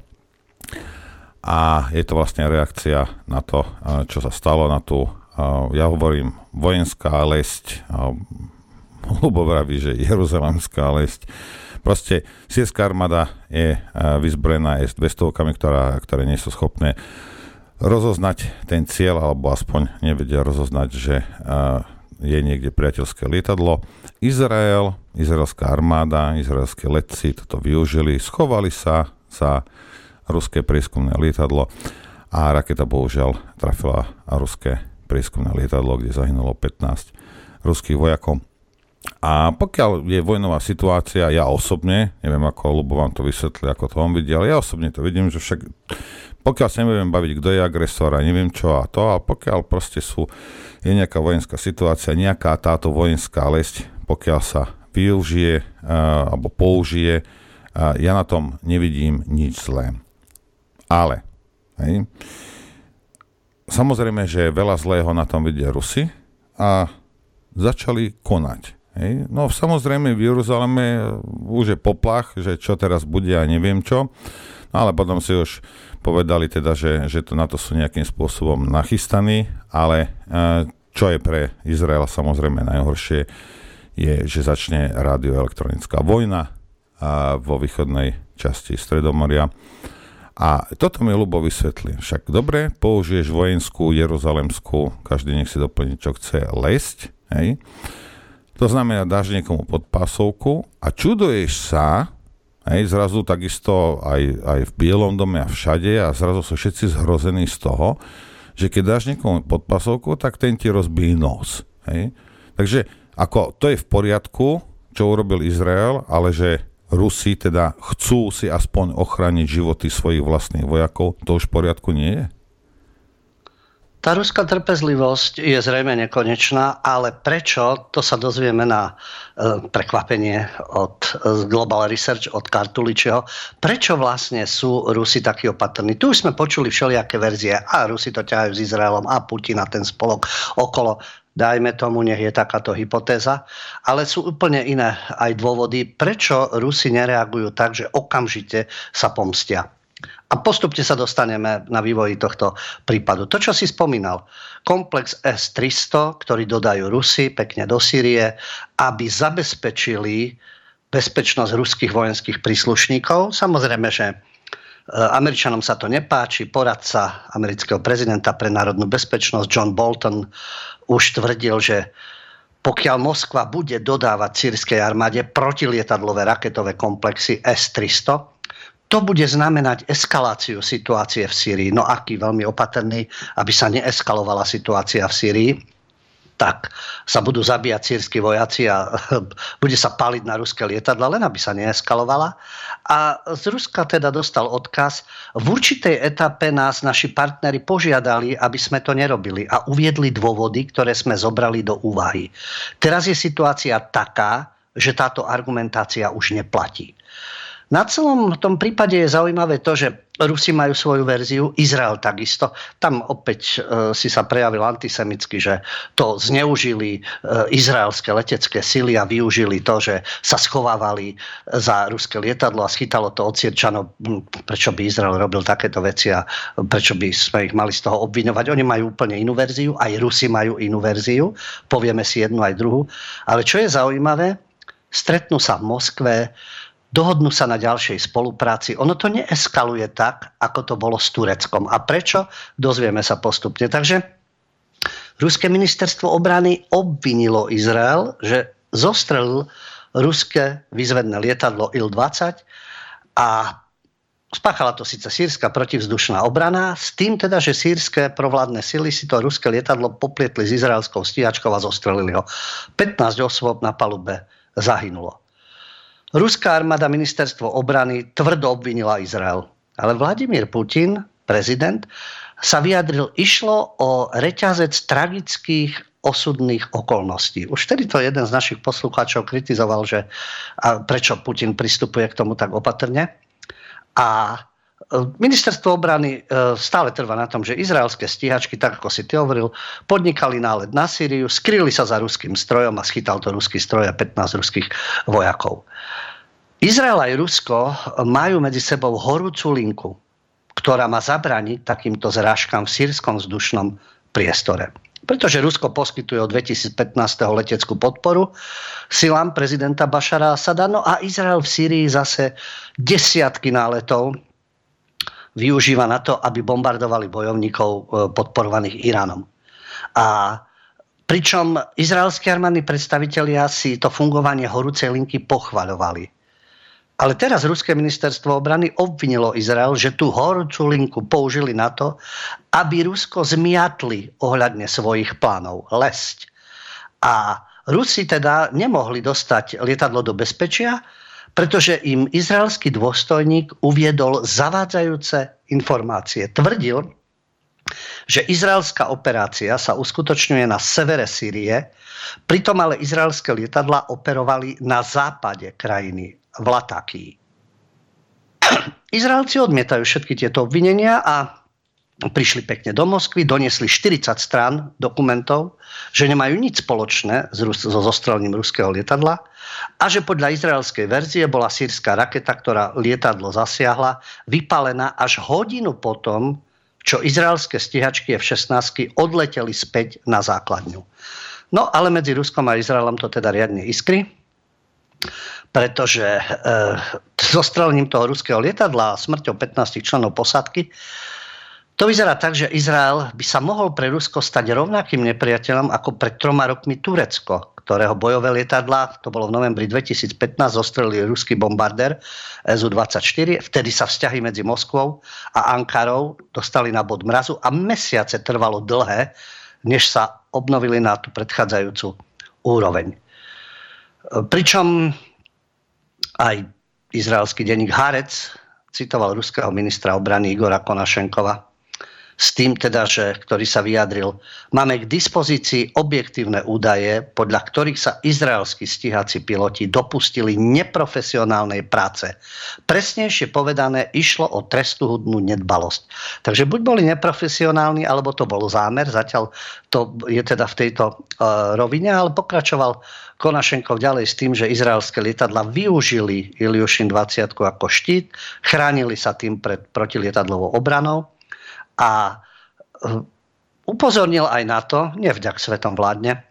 A je to vlastne reakcia na to, uh, čo sa stalo na tú, uh, ja hovorím, vojenská lesť, uh, Ľubo vraví, že Jeruzalemská lesť. Proste sýrska armáda je uh, vyzbrojená es dvestovkami, ktorá, ktoré nie sú schopné rozoznať ten cieľ, alebo aspoň nevedia rozoznať, že uh, je niekde priateľské lietadlo. Izrael, izraelská armáda, izraelské letci toto využili, schovali sa za ruské prieskumné lietadlo a raketa bohužiaľ trafila ruské prieskumné lietadlo, kde zahynulo pätnásť ruských vojakov. A pokiaľ je vojnová situácia, ja osobne, neviem ako Ľubo vám to vysvetlí, ako to on vidí, ale ja osobne to vidím, že však pokiaľ sa neviem baviť, kto je agresor a neviem čo a to, a pokiaľ proste sú, je nejaká vojenská situácia, nejaká táto vojenská lesť, pokiaľ sa využije uh, alebo použije, uh, ja na tom nevidím nič zlé. Ale, hej, samozrejme, že veľa zlého na tom vidia Rusi a začali konať. Hej. No samozrejme v Jeruzaleme už je poplach, že čo teraz bude a neviem čo, no, ale potom si už povedali teda, že, že to, na to sú nejakým spôsobom nachystaní, ale e, čo je pre Izrael samozrejme najhoršie, je, že začne radioelektronická vojna a vo východnej časti Stredomoria. A toto mi Ľubo vysvetlí. Však dobre, použiješ vojenskú jeruzalemskú, každý nech si doplní, čo chce, lesť, hej. To znamená, dáš niekomu podpásovku a čuduješ sa, hej, zrazu takisto aj, aj v Bielom dome a všade a zrazu sú všetci zhrození z toho, že keď dáš niekomu podpásovku, tak ten ti rozbíjí nos. Hej. Takže ako, to je v poriadku, čo urobil Izrael, ale že Rusi teda chcú si aspoň ochrániť životy svojich vlastných vojakov, to už v poriadku nie je? Tá ruská trpezlivosť je zrejme nekonečná, ale prečo, to sa dozvieme na e, prekvapenie od e, Global Research, od Kartuličeho. Prečo vlastne sú Rusi takí opatrní? Tu už sme počuli všelijaké verzie. A Rusi to ťahajú s Izraelom a Putin a ten spolok okolo. Dajme tomu, nech je takáto hypotéza. Ale sú úplne iné aj dôvody, prečo Rusi nereagujú tak, že okamžite sa pomstia. A postupne sa dostaneme na vývoji tohto prípadu. To, čo si spomínal, komplex es tristo, ktorý dodajú Rusi pekne do Sýrie, aby zabezpečili bezpečnosť ruských vojenských príslušníkov. Samozrejme, že Američanom sa to nepáči. Poradca amerického prezidenta pre národnú bezpečnosť John Bolton už tvrdil, že pokiaľ Moskva bude dodávať sýrskej armáde protilietadlové raketové komplexy es tristo, to bude znamenať eskaláciu situácie v Sýrii. No aký veľmi opatrný, aby sa neeskalovala situácia v Sýrii, tak sa budú zabíjať sýrski vojaci a bude sa paliť na ruské lietadla, len aby sa neeskalovala. A z Ruska teda dostal odkaz. V určitej etape nás naši partneri požiadali, aby sme to nerobili a uviedli dôvody, ktoré sme zobrali do úvahy. Teraz je situácia taká, že táto argumentácia už neplatí. Na celom tom prípade je zaujímavé to, že Rusi majú svoju verziu, Izrael takisto. Tam opäť e, si sa prejavil antisemicky, že to zneužili e, izraelské letecké sily a využili to, že sa schovávali za ruské lietadlo a schytalo to od Sýrčanov. Prečo by Izrael robil takéto veci a prečo by sme ich mali z toho obviňovať? Oni majú úplne inú verziu, aj Rusi majú inú verziu. Povieme si jednu aj druhú. Ale čo je zaujímavé, stretnú sa v Moskve, dohodnú sa na ďalšej spolupráci. Ono to neeskaluje tak, ako to bolo s Tureckom. A prečo? Dozvieme sa postupne. Takže ruské ministerstvo obrany obvinilo Izrael, že zostrelil ruské výzvedné lietadlo Il dvadsať a spáchala to síce sýrska protivzdušná obrana, s tým teda, že sýrske provládne sily si to ruské lietadlo poplietli s izraelskou stíhačkou a zostrelili ho. pätnásť osôb na palube zahynulo. Ruská armáda, ministerstvo obrany tvrdo obvinila Izrael. Ale Vladimír Putin, prezident, sa vyjadril, išlo o reťazec tragických osudných okolností. Už vtedy to jeden z našich poslucháčov kritizoval, že a prečo Putin pristupuje k tomu tak opatrne. A ministerstvo obrany stále trvá na tom, že izraelské stíhačky, tak ako si ty hovoril, podnikali nálet na Sýriu, skryli sa za ruským strojom a schytal to ruský stroj a pätnásť ruských vojakov. Izrael aj Rusko majú medzi sebou horúcu linku, ktorá má zabrániť takýmto zrážkam v sýrskom vzdušnom priestore. Pretože Rusko poskytuje od dvetisícpätnásť leteckú podporu silám prezidenta Bašara Asada, no a Izrael v Sýrii zase desiatky náletov využíva na to, aby bombardovali bojovníkov podporovaných Iránom. A pričom izraelskí armádni predstavitelia si to fungovanie horúcej linky pochvaľovali. Ale teraz ruské ministerstvo obrany obvinilo Izrael, že tú horúcu linku použili na to, aby Rusko zmiatli ohľadne svojich plánov lesť. A Rusi teda nemohli dostať lietadlo do bezpečia, pretože im izraelský dôstojník uviedol zavádzajúce informácie. Tvrdil, že izraelská operácia sa uskutočňuje na severe Sýrie, pritom ale izraelské lietadlá operovali na západe krajiny, v Latakii. Izraelci odmietajú všetky tieto obvinenia a prišli pekne do Moskvy, doniesli štyridsať strán dokumentov, že nemajú nič spoločné so zostrelením ruského lietadla a že podľa izraelskej verzie bola sýrska raketa, ktorá lietadlo zasiahla, vypálená až hodinu potom, čo izraelské stíhačky ef šestnásť odleteli späť na základňu. No ale medzi Ruskom a Izraelom to teda riadne iskry, pretože e, zostrelením toho ruského lietadla a smrťou pätnásť členov posádky to vyzerá tak, že Izrael by sa mohol pre Rusko stať rovnakým nepriateľom ako pred troma rokmi Turecko, ktorého bojové lietadlá, to bolo v novembri dvetisícpätnásť, zostrelil ruský bombardér es ú dvadsaťštyri. Vtedy sa vzťahy medzi Moskvou a Ankarou dostali na bod mrazu a mesiace trvalo dlhé, než sa obnovili na tú predchádzajúcu úroveň. Pričom aj izraelský denník Haaretz citoval ruského ministra obrany Igora Konašenkova s tým teda, že, ktorý sa vyjadril, máme k dispozícii objektívne údaje, podľa ktorých sa izraelskí stíhací piloti dopustili neprofesionálnej práce. Presnejšie povedané, išlo o trestuhodnú nedbalosť. Takže buď boli neprofesionálni, alebo to bol zámer, zatiaľ to je teda v tejto uh, rovine, ale pokračoval Konašenkov ďalej s tým, že izraelské lietadla využili Iljušin dvadsať ako štít, chránili sa tým pred protilietadlovou obranou a upozornil aj na to, nevďak svetom vládne,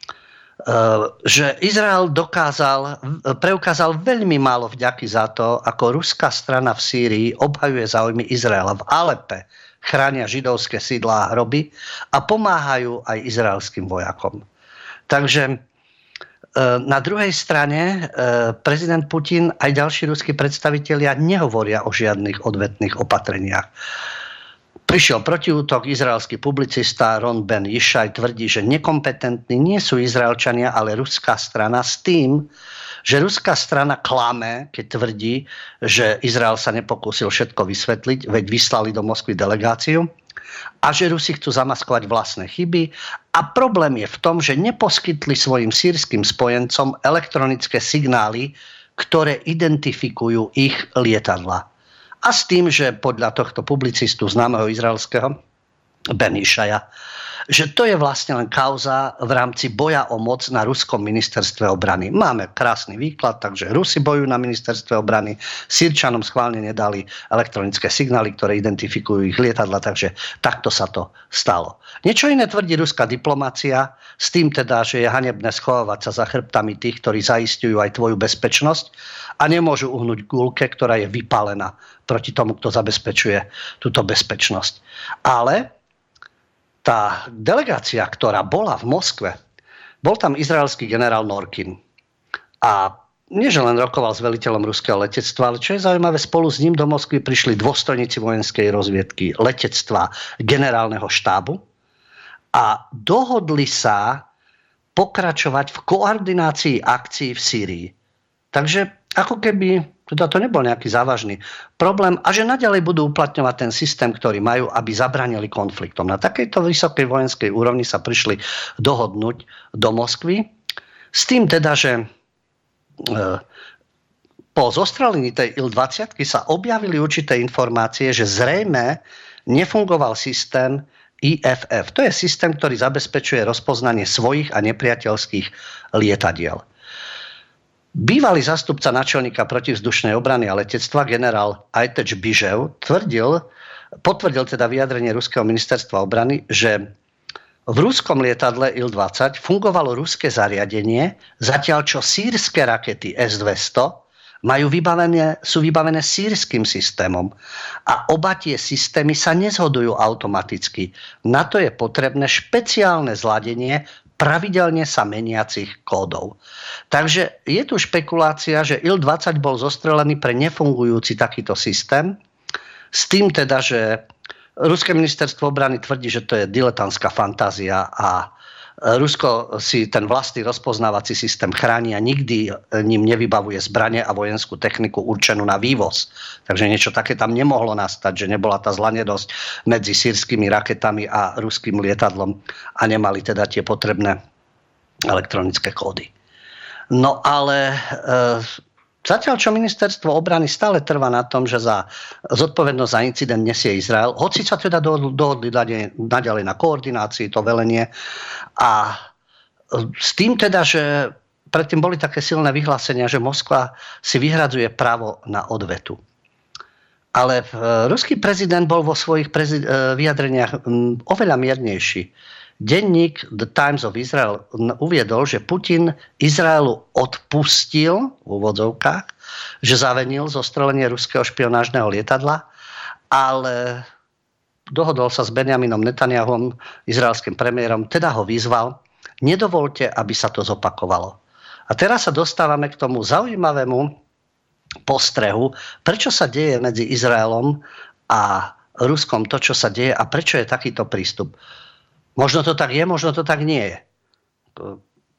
že Izrael dokázal, preukázal veľmi málo vďaky za to, ako ruská strana v Sýrii obhajuje záujmy Izraela. V Alepe chránia židovské sídlá a hroby a pomáhajú aj izraelským vojakom. Takže na druhej strane prezident Putin aj ďalší ruskí predstavitelia nehovoria o žiadnych odvetných opatreniach. Prišiel protiútok, izraelský publicista Ron Ben Yishai tvrdí, že nekompetentní nie sú Izraelčania, ale ruská strana, s tým, že ruská strana klame, keď tvrdí, že Izrael sa nepokúsil všetko vysvetliť, veď vyslali do Moskvy delegáciu, a že Rusi chcú zamaskovať vlastné chyby. A problém je v tom, že neposkytli svojim sýrskym spojencom elektronické signály, ktoré identifikujú ich lietadla. A s tým, že podľa tohto publicistu známeho izraelského Ben Yishaia, že to je vlastne len kauza v rámci boja o moc na ruskom ministerstve obrany. Máme krásny výklad, takže Rusi bojujú na ministerstve obrany, Sýrčanom schválne nedali elektronické signály, ktoré identifikujú ich lietadla, takže takto sa to stalo. Niečo iné tvrdí ruská diplomácia, s tým teda, že je hanebné schovávať sa za chrbtami tých, ktorí zaisťujú aj tvoju bezpečnosť a nemôžu uhnúť guľke, ktorá je vypálená proti tomu, kto zabezpečuje túto bezpečnosť. Ale tá delegácia, ktorá bola v Moskve, bol tam izraelský generál Norkin. A nie, že len rokoval s veliteľom ruského letectva, ale čo je zaujímavé, spolu s ním do Moskvy prišli dôstojníci vojenskej rozviedky, letectva, generálneho štábu a dohodli sa pokračovať v koordinácii akcií v Sýrii. Takže ako keby teda to nebol nejaký závažný problém a že naďalej budú uplatňovať ten systém, ktorý majú, aby zabranili konfliktom. Na takejto vysokej vojenskej úrovni sa prišli dohodnúť do Moskvy s tým teda, že e, po zostrelení tej Il dvadsať sa objavili určité informácie, že zrejme nefungoval systém í ef ef. To je systém, ktorý zabezpečuje rozpoznanie svojich a nepriateľských lietadiel. Bývalý zástupca náčelníka protivzdušnej obrany a letectva generál Ajteč Bižev tvrdil, potvrdil teda vyjadrenie ruského ministerstva obrany, že v ruskom lietadle Il dvadsať fungovalo ruské zariadenie, zatiaľ čo sýrske rakety es dvesto majú vybavené, sú vybavené sýrskym systémom a oba tie systémy sa nezhodujú automaticky. Na to je potrebné špeciálne zladenie pravidelne sa meniacich kódov. Takže je tu špekulácia, že Il dvadsať bol zostrelený pre nefungujúci takýto systém, s tým teda, že ruské ministerstvo obrany tvrdí, že to je diletantská fantázia a Rusko si ten vlastný rozpoznávací systém chráni a nikdy ním nevybavuje zbrane a vojenskú techniku určenú na vývoz. Takže niečo také tam nemohlo nastať, že nebola tá zlanedosť medzi sýrskymi raketami a ruským lietadlom a nemali teda tie potrebné elektronické kódy. No ale e, zatiaľ, čo ministerstvo obrany stále trvá na tom, že za zodpovednosť za incident nesie Izrael, hoci sa teda dohodli naďalej na koordinácii, to velenie. A s tým teda, že predtým boli také silné vyhlásenia, že Moskva si vyhradzuje právo na odvetu. Ale ruský prezident bol vo svojich prezid- vyjadreniach oveľa miernejší. Denník The Times of Israel uviedol, že Putin Izraelu odpustil v úvodzovkách, že zavenil zostrelenie ruského špionážneho lietadla, ale dohodol sa s Benjaminom Netanyahom, izraelským premiérom, teda ho vyzval, nedovolte, aby sa to zopakovalo. A teraz sa dostávame k tomu zaujímavému postrehu, prečo sa deje medzi Izraelom a Ruskom to, čo sa deje a prečo je takýto prístup. Možno to tak je, možno to tak nie je.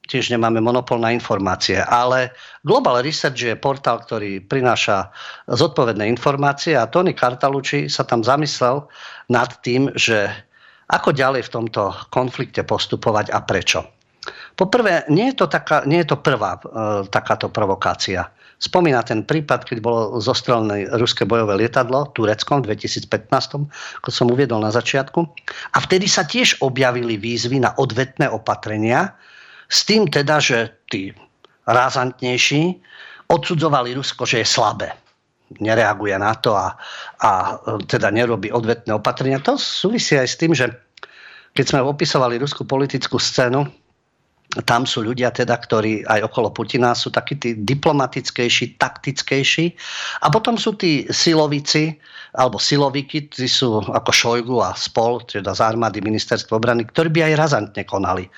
tiež nemáme monopol na informácie, ale Global Research je portál, ktorý prináša zodpovedné informácie a Tony Cartalucci sa tam zamyslel nad tým, že ako ďalej v tomto konflikte postupovať a prečo. Poprvé, nie je to, taká, nie je to prvá e, takáto provokácia. Spomína ten prípad, keď bolo zostrelené ruské bojové lietadlo Tureckom v dvetisícpätnásť, ako som uviedol na začiatku. A vtedy sa tiež objavili výzvy na odvetné opatrenia, s tým teda, že tí razantnejší odsudzovali Rusko, že je slabé. Nereaguje na to a, a teda nerobí odvetné opatrenia. To súvisí aj s tým, že keď sme opisovali ruskú politickú scénu, tam sú ľudia teda, ktorí aj okolo Putina sú takí tí diplomatickejší, taktickejší. A potom sú tí silovici, alebo silovíky, tí sú ako Šojgu a spol, teda z armády ministerstva obrany, ktorí by aj razantne konali.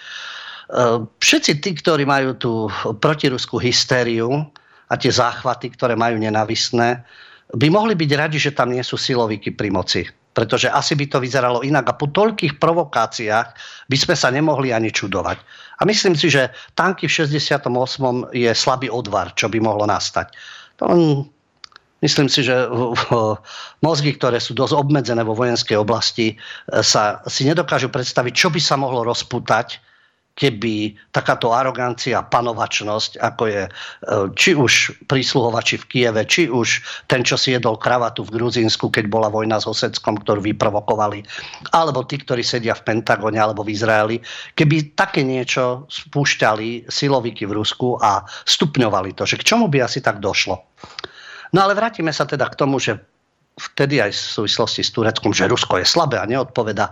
Všetci tí, ktorí majú tú protiruskú hystériu a tie záchvaty, ktoré majú nenávistné, by mohli byť radi, že tam nie sú silovíky pri moci. Pretože asi by to vyzeralo inak. A po toľkých provokáciách by sme sa nemohli ani čudovať. A myslím si, že tanky v šesťdesiatom ôsmom je slabý odvar, čo by mohlo nastať. To, myslím si, že mozgy, ktoré sú dosť obmedzené vo vojenskej oblasti, sa si nedokážu predstaviť, čo by sa mohlo rozpútať, keby takáto arogancia, panovačnosť, ako je či už prísluhovači v Kieve, či už ten, čo si jedol kravatu v Gruzínsku, keď bola vojna s Oseckom, ktorú vyprovokovali, alebo tí, ktorí sedia v Pentagone alebo v Izraeli, keby také niečo spúšťali silovíky v Rusku a stupňovali to, že k čomu by asi tak došlo. No ale vrátime sa teda k tomu, že vtedy aj v súvislosti s Tureckom, že Rusko je slabé a neodpoveda,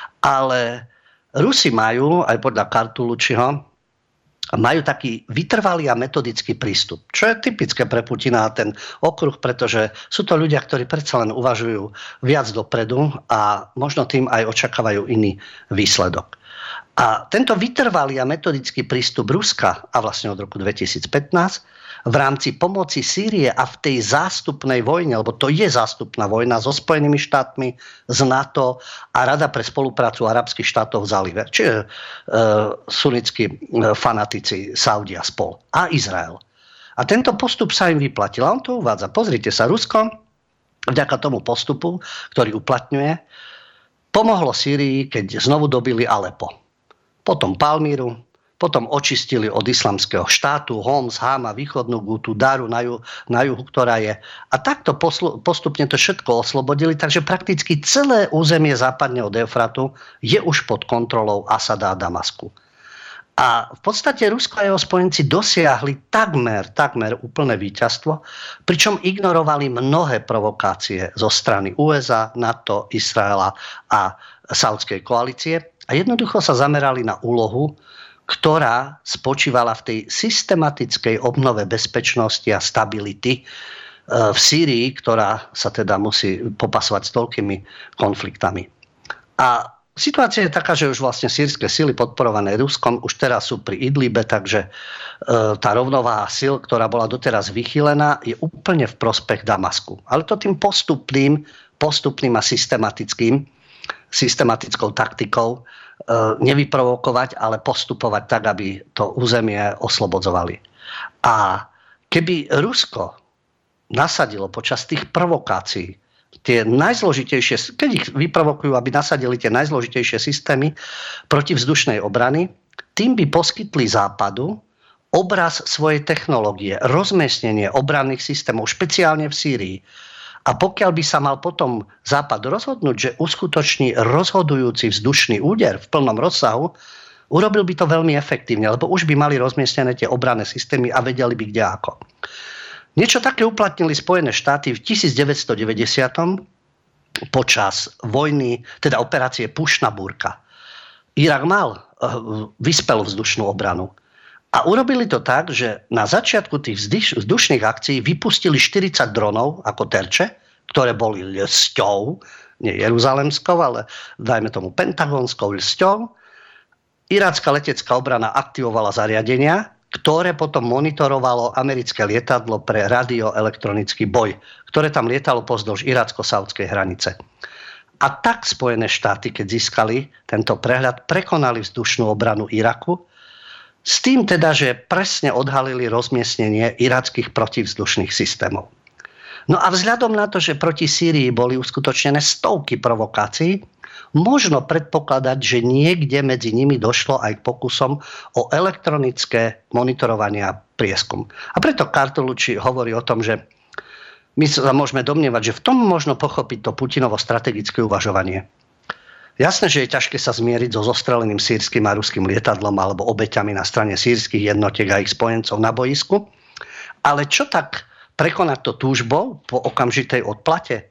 ale Rusi majú, aj podľa Cartalucciho, majú taký vytrvalý a metodický prístup, čo je typické pre Putina a ten okruh, pretože sú to ľudia, ktorí predsa len uvažujú viac dopredu a možno tým aj očakávajú iný výsledok. A tento vytrvalý a metodický prístup Ruska, a vlastne od roku dvetisícpätnásť, v rámci pomoci Sýrie a v tej zástupnej vojne, lebo to je zástupná vojna so Spojenými štátmi, z NATO a Rada pre spoluprácu arabských štátov v zálive, čiže e, sunnickí e, fanatici Saudi a spol a Izrael. A tento postup sa im vyplatil. A on to uvádza. Pozrite sa, Rusko vďaka tomu postupu, ktorý uplatňuje, pomohlo Sýrii, keď znovu dobili Alepo. Potom Palmíru, potom očistili od islamského štátu Homs, Hama, východnú Gutu, Daru na, ju, na juhu, ktorá je. A takto poslu, postupne to všetko oslobodili, takže prakticky celé územie západne od Eufratu je už pod kontrolou Asada a Damasku. A v podstate Rusko a jeho spojenci dosiahli takmer, takmer úplné víťazstvo, pričom ignorovali mnohé provokácie zo strany ú es á, NATO, Izraela a Saudskej koalície a jednoducho sa zamerali na úlohu, ktorá spočívala v tej systematickej obnove bezpečnosti a stability v Sýrii, ktorá sa teda musí popasovať s toľkými konfliktami. A situácia je taká, že už vlastne sýrske sily podporované Ruskom už teraz sú pri Idlibe, takže tá rovnováha sil, ktorá bola doteraz vychýlená, je úplne v prospech Damasku. Ale to tým postupným, postupným a systematickým, systematickou taktikou nevyprovokovať, ale postupovať tak, aby to územie oslobodzovali. A keby Rusko nasadilo počas tých provokácií tie najzložitejšie, keď ich vyprovokujú, aby nasadili tie najzložitejšie systémy protivzdušnej obrany, tým by poskytli Západu obraz svojej technológie, rozmiestnenie obranných systémov, špeciálne v Sýrii. A pokiaľ by sa mal potom Západ rozhodnúť, že uskutoční rozhodujúci vzdušný úder v plnom rozsahu, urobil by to veľmi efektívne, lebo už by mali rozmiestnené tie obranné systémy a vedeli by kde ako. Niečo také uplatnili Spojené štáty v devätnásťstodeväťdesiat počas vojny, teda operácie Pušna Burka. Irak mal vyspelú vzdušnú obranu. A urobili to tak, že na začiatku tých vzdušných akcií vypustili štyridsať dronov ako terče, ktoré boli ľsťou, nie jeruzalemskou, ale dajme tomu pentagonskou ľsťou. Iracká letecká obrana aktivovala zariadenia, ktoré potom monitorovalo americké lietadlo pre radioelektronický boj, ktoré tam lietalo pozdĺž iracko-saudskej hranice. A tak Spojené štáty, keď získali tento prehľad, prekonali vzdušnú obranu Iraku, S tým teda, že presne odhalili rozmiestnenie irackých protivzdušných systémov. No a vzhľadom na to, že proti Sýrii boli uskutočnené stovky provokácií, možno predpokladať, že niekde medzi nimi došlo aj k pokusom o elektronické monitorovanie a prieskum. A preto Cartolucci hovorí o tom, že my sa môžeme domnievať, že v tom možno pochopiť to Putinovo strategické uvažovanie. Jasné, že je ťažké sa zmieriť so zostreleným sýrskym a ruským lietadlom alebo obeťami na strane sýrskych jednotiek a ich spojencov na boisku, ale čo tak prekonať to túžbou po okamžitej odplate?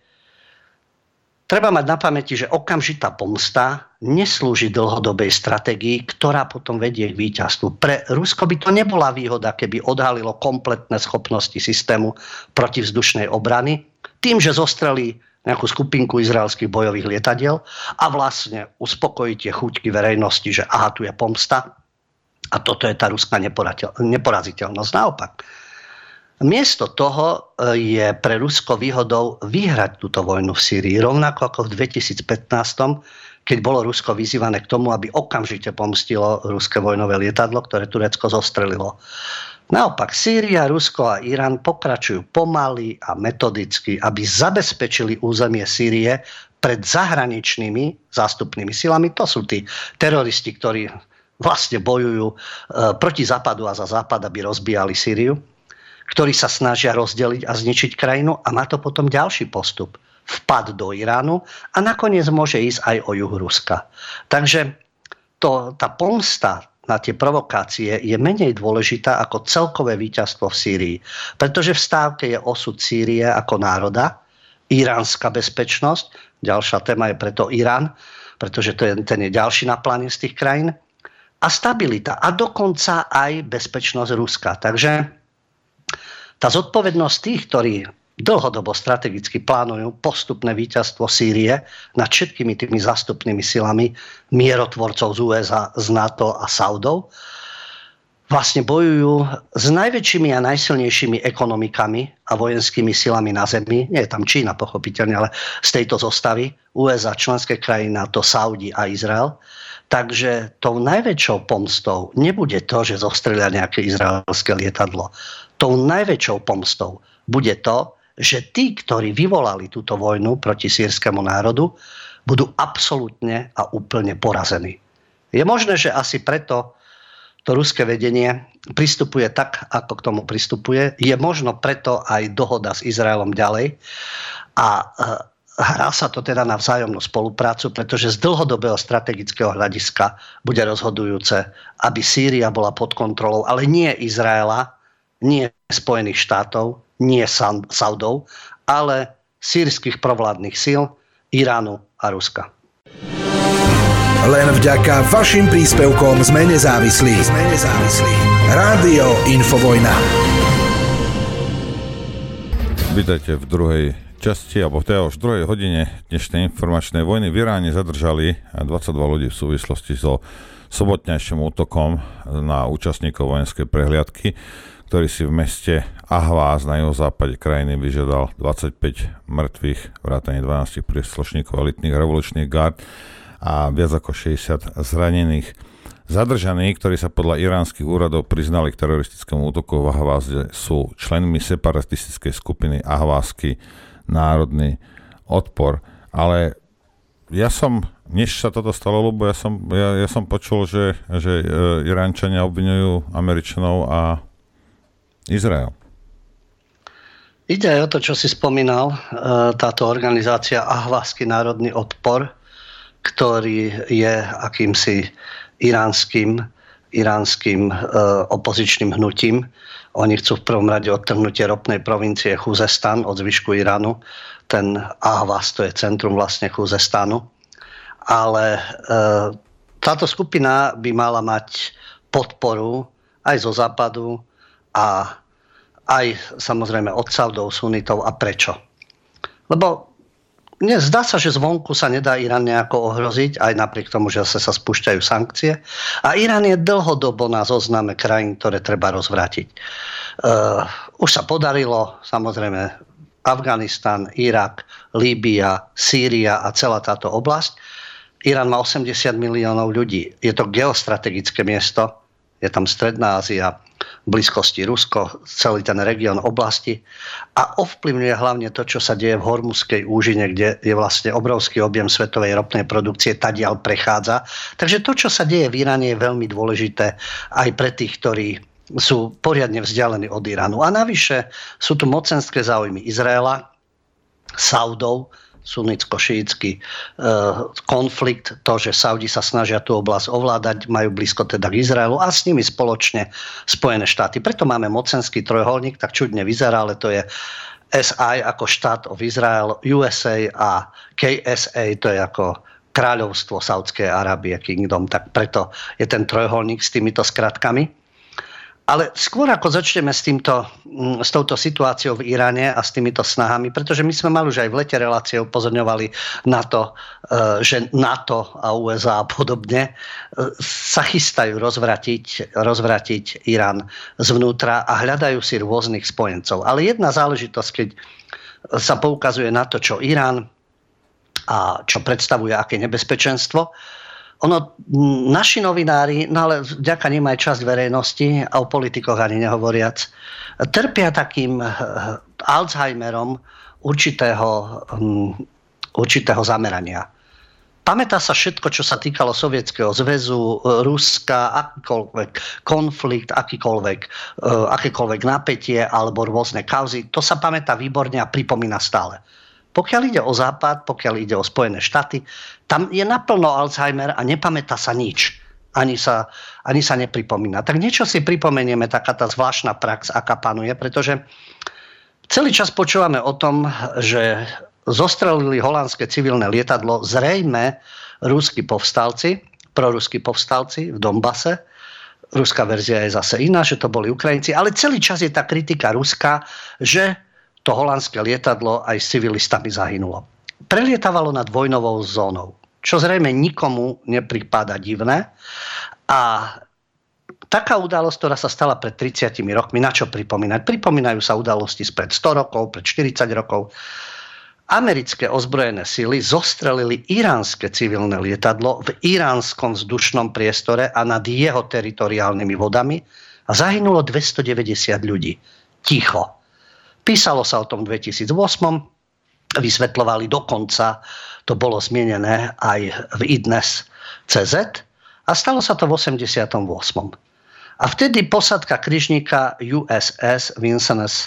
Treba mať na pamäti, že okamžitá pomsta neslúži dlhodobej stratégii, ktorá potom vedie k víťazstvu. Pre Rusko by to nebola výhoda, keby odhalilo kompletné schopnosti systému protivzdušnej obrany tým, že zostrelí nejakú skupinku izraelských bojových lietadiel a vlastne uspokojí tie chuťky verejnosti, že aha, tu je pomsta a toto je tá ruská neporaziteľnosť. Naopak, miesto toho je pre Rusko výhodou vyhrať túto vojnu v Sýrii, rovnako ako v dvetisícpätnásť, keď bolo Rusko vyzývané k tomu, aby okamžite pomstilo ruské vojnové lietadlo, ktoré Turecko zostrelilo. Naopak, Sýria, Rusko a Irán pokračujú pomaly a metodicky, aby zabezpečili územie Sýrie pred zahraničnými zástupnými silami. To sú tí teroristi, ktorí vlastne bojujú e, proti Západu a za Západ, aby rozbíjali Sýriu, ktorí sa snažia rozdeliť a zničiť krajinu a má to potom ďalší postup. Vpad do Iránu a nakoniec môže ísť aj o juh Ruska. Takže to, tá pomsta na tie provokácie je menej dôležitá ako celkové víťazstvo v Sýrii. Pretože v stávke je osud Sýrie ako národa, iránska bezpečnosť, ďalšia téma je preto Irán, pretože to je, ten je ďalší na pláne z tých krajín, a stabilita a dokonca aj bezpečnosť Ruska. Takže tá zodpovednosť tých, ktorí dlhodobo strategicky plánujú postupné víťazstvo Sýrie nad všetkými tými zástupnými silami mierotvorcov z ú es á, z NATO a Saudov, vlastne bojujú s najväčšími a najsilnejšími ekonomikami a vojenskými silami na zemi. Nie je tam Čína, pochopiteľne, ale z tejto zostavy ú es á, členské krajiny NATO, Saudi a Izrael. Takže tou najväčšou pomstou nebude to, že zostrelia nejaké izraelské lietadlo. Tou najväčšou pomstou bude to, že tí, ktorí vyvolali túto vojnu proti sýrskému národu, budú absolútne a úplne porazení. Je možné, že asi preto to ruské vedenie pristupuje tak, ako k tomu pristupuje. Je možno preto aj dohoda s Izraelom ďalej. A hrá sa to teda na vzájomnú spoluprácu, pretože z dlhodobého strategického hľadiska bude rozhodujúce, aby Sýria bola pod kontrolou, ale nie Izraela, nie Spojených štátov, nie Saudov, ale sýrskych provládnych síl, Iránu a Ruska. Len vďaka vašim príspevkom sme nezávislí. Sme nezávislí. Rádio Infovojna. Vítajte v druhej časti, alebo v tej už druhej hodine dnešnej informačnej vojny. V Iráne zadržali dvadsaťdva ľudí v súvislosti so sobotnejším útokom na účastníkov vojenskej prehliadky, ktorý si v meste Ahváz na juhozápade krajiny vyžiadal dvadsaťpäť mŕtvych, vrátane dvanásť príslušníkov elitných revolučných gárd a viac ako šesťdesiat zranených. Zadržaní, ktorí sa podľa iránskych úradov priznali k teroristickému útoku v Ahváze, sú členmi separatistickej skupiny Ahvázsky národný odpor. Ale ja som, než sa toto stalo, lebo ja som, ja, ja som počul, že, že Iránčania obviňujú Američanov a Izrael. Ide aj o to, čo si spomínal, táto organizácia Ahvázsky národný odpor, ktorý je akýmsi iránskym, iránskym opozičným hnutím. Oni chcú v prvom rade odtrhnutie ropnej provincie Chuzestan od zvyšku Iránu. Ten Ahváz, to je centrum vlastne Chuzestanu. Ale táto skupina by mala mať podporu aj zo západu, a aj samozrejme od Saudov, sunitov. A prečo? Lebo nie, zdá sa, že zvonku sa nedá Irán nejako ohroziť, aj napriek tomu, že sa spúšťajú sankcie. A Irán je dlhodobo na zozname krajín, ktoré treba rozvrátiť. Uh, už sa podarilo, samozrejme, Afganistan, Irak, Líbia, Sýria a celá táto oblasť. Irán má osemdesiat miliónov ľudí. Je to geostrategické miesto. je tam Stredná Ázia, v blízkosti Rusko, celý ten región oblasti a ovplyvňuje hlavne to, čo sa deje v Hormuzskej úžine, kde je vlastne obrovský objem svetovej ropnej produkcie, tadiaľ prechádza. Takže to, čo sa deje v Iráne, je veľmi dôležité aj pre tých, ktorí sú poriadne vzdialení od Iránu. A navyše sú tu mocenské záujmy Izraela, Saudov, sunnicko-šíitsky e, konflikt, to, že Saudi sa snažia tú oblasť ovládať, majú blízko teda k Izraelu a s nimi spoločne Spojené štáty. Preto máme mocenský trojuholník, tak čudne vyzerá, ale to je es í ako štát of Israel, ú es á a ká es á, to je ako kráľovstvo Saudskej Arábie, Kingdom, tak preto je ten trojuholník s týmito skratkami. Ale skôr ako začneme s, týmto, s touto situáciou v Iráne a s týmito snahami, pretože my sme mali už aj v lete relácie upozorňovali na to, že NATO a ú es á a podobne sa chystajú rozvratiť, rozvratiť Irán zvnútra a hľadajú si rôznych spojencov. Ale jedna záležitosť, keď sa poukazuje na to, čo Irán a čo predstavuje aké nebezpečenstvo, ono, naši novinári, no ale vďaka nim aj časť verejnosti a o politikoch ani nehovoriac, trpia takým Alzheimerom určitého, určitého zamerania. Pamätá sa všetko, čo sa týkalo Sovietskeho zväzu, Ruska, akýkoľvek konflikt, akýkoľvek, akékoľvek napätie alebo rôzne kauzy. To sa pamätá výborne a pripomína stále. Pokiaľ ide o Západ, pokiaľ ide o Spojené štáty, tam je naplno Alzheimer a nepamätá sa nič. Ani sa, ani sa nepripomína. Tak niečo si pripomenieme, taká tá zvláštna prax, aká panuje, pretože celý čas počúvame o tom, že zostrelili holandské civilné lietadlo zrejme ruskí povstalci, proruskí povstalci v Donbase. Ruská verzia je zase iná, že to boli Ukrajinci, ale celý čas je tá kritika ruská, že to holandské lietadlo aj s civilistami zahynulo. Prelietavalo nad vojnovou zónou, čo zrejme nikomu nepripadá divné. A taká udalosť, ktorá sa stala pred tridsiatimi rokmi, na čo pripomínať? Pripomínajú sa udalosti spred sto rokov, pred štyridsať rokov. Americké ozbrojené sily zostrelili iránske civilné lietadlo v iránskom vzdušnom priestore a nad jeho teritoriálnymi vodami a zahynulo dvestodeväťdesiat ľudí. Ticho. Písalo sa o tom v dvetisícosem, vysvetľovali dokonca, to bolo zmienené aj v idnes bodka cé zet a stalo sa to v osemdesiatom ôsmom. A vtedy posadka kryžníka ú es es Vincennes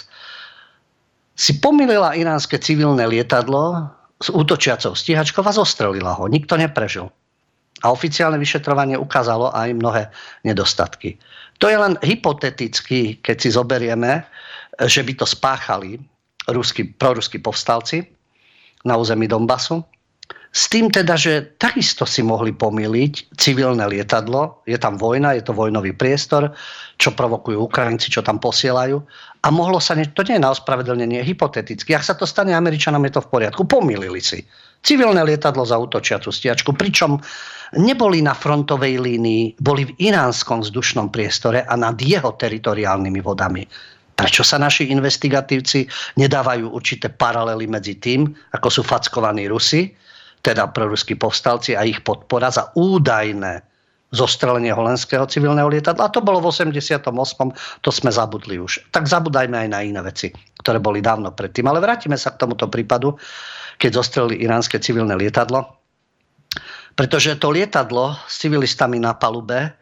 si pomýlila iránske civilné lietadlo s útočiacou stíhačkou a zostrelila ho. Nikto neprežil. A oficiálne vyšetrovanie ukázalo aj mnohé nedostatky. To je len hypoteticky, keď si zoberieme, že by to spáchali ruskí, proruskí povstalci na území Donbasu. S tým teda, že takisto si mohli pomýliť civilné lietadlo, je tam vojna, je to vojnový priestor, čo provokujú Ukrajinci, čo tam posielajú. A mohlo sa, to nie je na ospravedlnenie, hypoteticky. Ak sa to stane Američanom, je to v poriadku. Pomýlili si. Civilné lietadlo za útočiacu stíhačku, pričom neboli na frontovej línii, boli v iránskom vzdušnom priestore a nad jeho teritoriálnymi vodami. Prečo sa naši investigatívci nedávajú určité paralely medzi tým, ako sú fackovaní Rusi, teda proruskí povstalci a ich podpora za údajné zostrelenie holandského civilného lietadla? A to bolo v osemdesiatom ôsmom, to sme zabudli už. Tak zabudajme aj na iné veci, ktoré boli dávno predtým. Ale vrátime sa k tomuto prípadu, keď zostrelili iránske civilné lietadlo. Pretože to lietadlo s civilistami na palube e,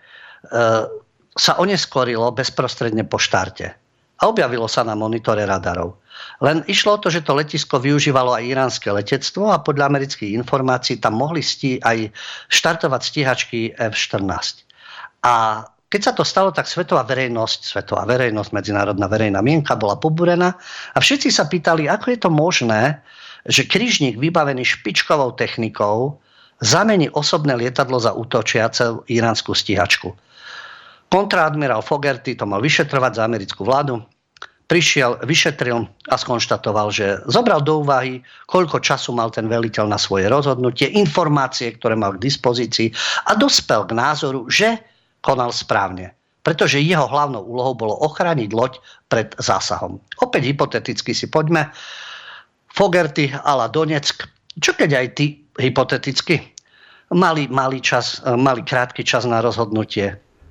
sa oneskorilo bezprostredne po štarte. A objavilo sa na monitore radarov. Len išlo o to, že to letisko využívalo aj iránske letectvo a podľa amerických informácií tam mohli stí, aj štartovať stíhačky ef štrnásť. A keď sa to stalo, tak svetová verejnosť, svetová verejnosť, medzinárodná verejná mienka bola pobúrená a všetci sa pýtali, ako je to možné, že križník vybavený špičkovou technikou zamení osobné lietadlo za útočiace iránsku stíhačku. Kontraadmirál Fogerty to mal vyšetrovať za americkú vládu. Prišiel, vyšetril a skonštatoval, že zobral do úvahy, koľko času mal ten veliteľ na svoje rozhodnutie, informácie, ktoré mal k dispozícii a dospel k názoru, že konal správne. Pretože jeho hlavnou úlohou bolo ochrániť loď pred zásahom. Opäť hypoteticky si poďme. Fogerty a la Donetsk. Čo keď aj ty hypoteticky mali, mali, čas, mali krátky čas na rozhodnutie?